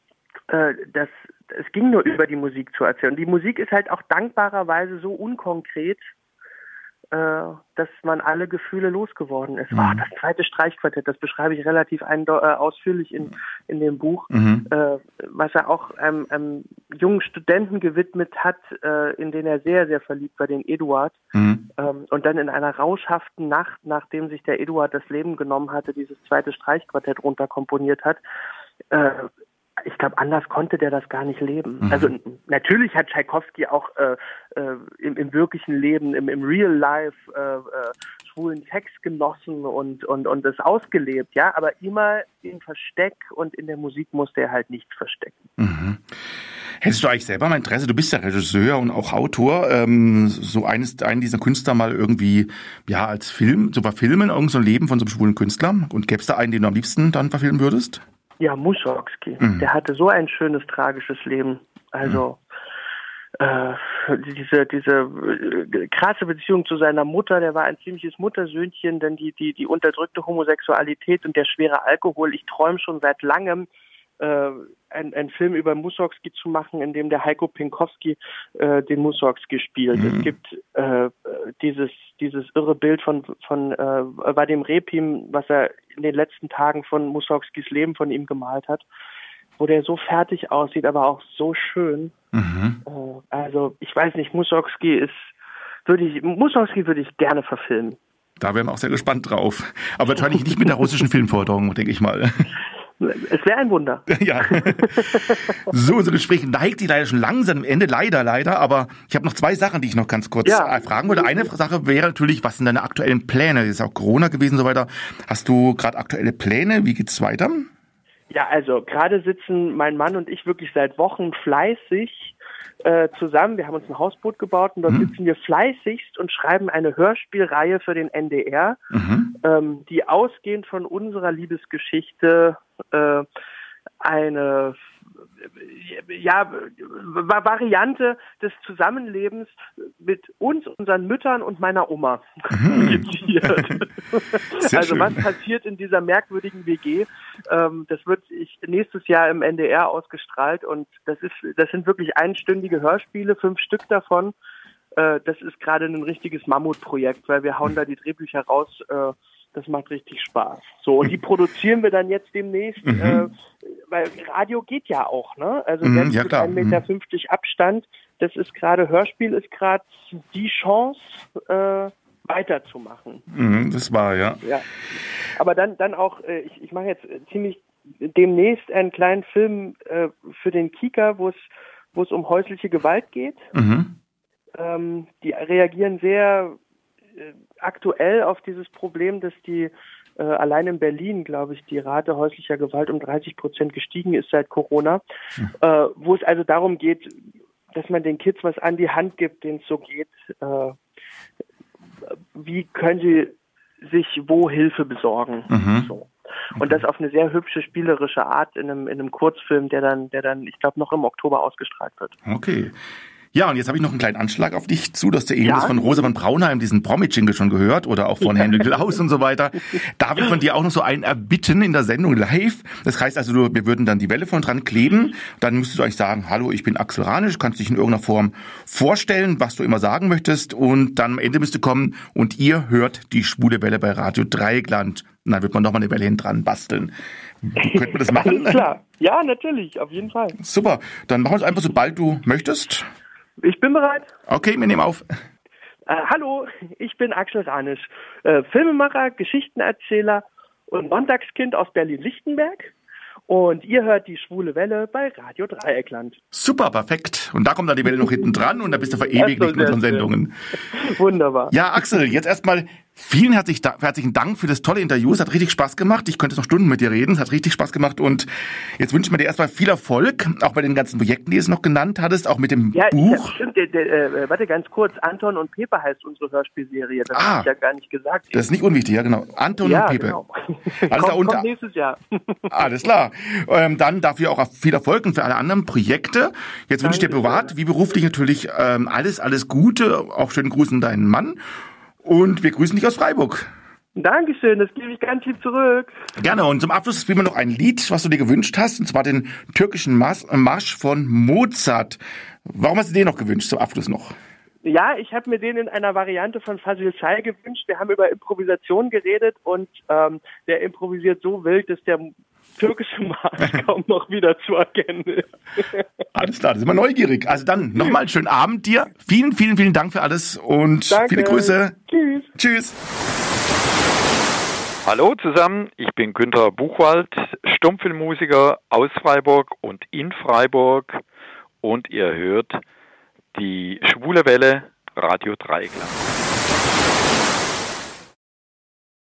Es ging nur über die Musik zu erzählen. Die Musik ist halt auch dankbarerweise so unkonkret, dass man alle Gefühle losgeworden ist. Das 2. Streichquartett, das beschreibe ich relativ ausführlich in dem Buch, was er auch einem jungen Studenten gewidmet hat, in den er sehr, sehr verliebt war, den Eduard. Und dann in einer rauschhaften Nacht, nachdem sich der Eduard das Leben genommen hatte, dieses 2. Streichquartett runterkomponiert hat. ich glaube, anders konnte der das gar nicht leben. Also natürlich hat Tschaikowski auch im wirklichen Leben, im Real Life schwulen Sex genossen und das ausgelebt, ja, aber immer im Versteck und in der Musik musste er halt nichts verstecken. Mhm. Hättest du eigentlich selber mal Interesse, du bist ja Regisseur und auch Autor, so einen dieser Künstler mal irgendwie, ja, als Film zu verfilmen, irgend so ein Leben von so einem schwulen Künstler? Und gäbe es da einen, den du am liebsten dann verfilmen würdest? Ja, Mussorgsky. Der hatte so ein schönes, tragisches Leben. Also diese krasse Beziehung zu seiner Mutter, der war ein ziemliches Muttersöhnchen, denn die unterdrückte Homosexualität und der schwere Alkohol. Ich träume schon seit langem, einen Film über Mussorgsky zu machen, in dem der Heiko Pinkowski den Mussorgsky spielt. Es gibt dieses irre Bild von Vadim Repin, was er in den letzten Tagen von Mussorgskys Leben von ihm gemalt hat, wo der so fertig aussieht, aber auch so schön. Also ich weiß nicht, Mussorgsky würde ich gerne verfilmen. Da wären wir auch sehr gespannt drauf. Aber wahrscheinlich nicht mit der russischen Filmförderung, denke ich mal. Es wäre ein Wunder. Ja. So, unser Gespräch neigt sich leider schon langsam am Ende, leider. Aber ich habe noch 2 Sachen, die ich noch ganz kurz fragen wollte. Eine Sache wäre natürlich, was sind deine aktuellen Pläne? Es ist auch Corona gewesen und so weiter. Hast du gerade aktuelle Pläne? Wie geht's weiter? Ja, also gerade sitzen mein Mann und ich wirklich seit Wochen fleißig zusammen. Wir haben uns ein Hausboot gebaut und dort sitzen wir fleißigst und schreiben eine Hörspielreihe für den NDR, die ausgehend von unserer Liebesgeschichte eine Variante des Zusammenlebens mit uns, unseren Müttern und meiner Oma skizziert. Also was passiert in dieser merkwürdigen WG? Das wird nächstes Jahr im NDR ausgestrahlt und das sind wirklich einstündige Hörspiele, 5 Stück davon. Das ist gerade ein richtiges Mammutprojekt, weil wir hauen da die Drehbücher raus. Das macht richtig Spaß. So, und die produzieren wir dann jetzt demnächst, weil Radio geht ja auch, ne? Also selbst mit 1,50 Meter Abstand, Hörspiel ist gerade die Chance, weiterzumachen. Das war, ja. Aber dann auch, ich mache jetzt ziemlich demnächst einen kleinen Film für den Kika, wo es um häusliche Gewalt geht. Die reagieren sehr aktuell auf dieses Problem, dass die allein in Berlin, glaube ich, die Rate häuslicher Gewalt um 30% gestiegen ist seit Corona, wo es also darum geht, dass man den Kids was an die Hand gibt, denen es so geht. Wie können sie sich wo Hilfe besorgen? So. Und das auf eine sehr hübsche, spielerische Art in einem Kurzfilm, der dann, ich glaube, noch im Oktober ausgestrahlt wird. Okay. Ja, und jetzt habe ich noch einen kleinen Anschlag auf dich zu. Du hast ja eben das von Rosa von Braunheim, diesen Promi-Jingle schon gehört oder auch von Henry Klaus und so weiter. Darf ich von dir auch noch so einen erbitten in der Sendung live? Das heißt also, wir würden dann die Welle von dran kleben. Dann müsstest du eigentlich sagen, hallo, ich bin Axel Ranisch, kannst dich in irgendeiner Form vorstellen, was du immer sagen möchtest. Und dann am Ende müsste kommen und ihr hört die schwule Welle bei Radio Dreieckland. Und dann wird man nochmal eine Welle hin dran basteln. Könnten wir das machen? Alles klar. Ja, natürlich, auf jeden Fall. Super. Dann machen wir es einfach, sobald du möchtest. Ich bin bereit. Okay, wir nehmen auf. Hallo, ich bin Axel Ranisch, Filmemacher, Geschichtenerzähler und Sonntagskind aus Berlin-Lichtenberg. Und ihr hört die schwule Welle bei Radio Dreieckland. Super, perfekt. Und da kommt dann die Welle noch hinten dran und da bist du verewigt in unseren Sendungen. Wunderbar. Ja, Axel, jetzt erstmal vielen herzlichen Dank für das tolle Interview. Es hat richtig Spaß gemacht. Ich könnte noch Stunden mit dir reden. Es hat richtig Spaß gemacht. Und jetzt wünschen wir dir erstmal viel Erfolg, auch bei den ganzen Projekten, die du noch genannt hattest, auch mit dem Buch. Ja, stimmt. Warte ganz kurz. Anton und Pepe heißt unsere Hörspielserie. Das habe ich ja gar nicht gesagt. Das ist nicht unwichtig, ja genau. Anton und Pepe. Genau. Alles kommt nächstes Jahr. Alles klar. Dann dafür auch viel Erfolg und für alle anderen Projekte. Jetzt wünsche ich dir privat, wie beruflich natürlich alles Gute. Auch schönen Gruß an deinen Mann. Und wir grüßen dich aus Freiburg. Dankeschön, das gebe ich ganz lieb zurück. Gerne. Und zum Abschluss spielen wir noch ein Lied, was du dir gewünscht hast, und zwar den türkischen Marsch von Mozart. Warum hast du den noch gewünscht zum Abschluss noch? Ja, ich habe mir den in einer Variante von Fazil Say gewünscht. Wir haben über Improvisation geredet und der improvisiert so wild, dass der türkische Marsch kaum noch wieder zu erkennen ist. Alles klar, da sind wir neugierig. Also dann nochmal einen schönen Abend dir. Vielen, vielen, vielen Dank für alles und Danke. Viele Grüße. Tschüss. Tschüss. Hallo zusammen, ich bin Günter Buchwald, Stummfilmmusiker aus Freiburg und in Freiburg und ihr hört die Schwule Welle Radio Dreieckland.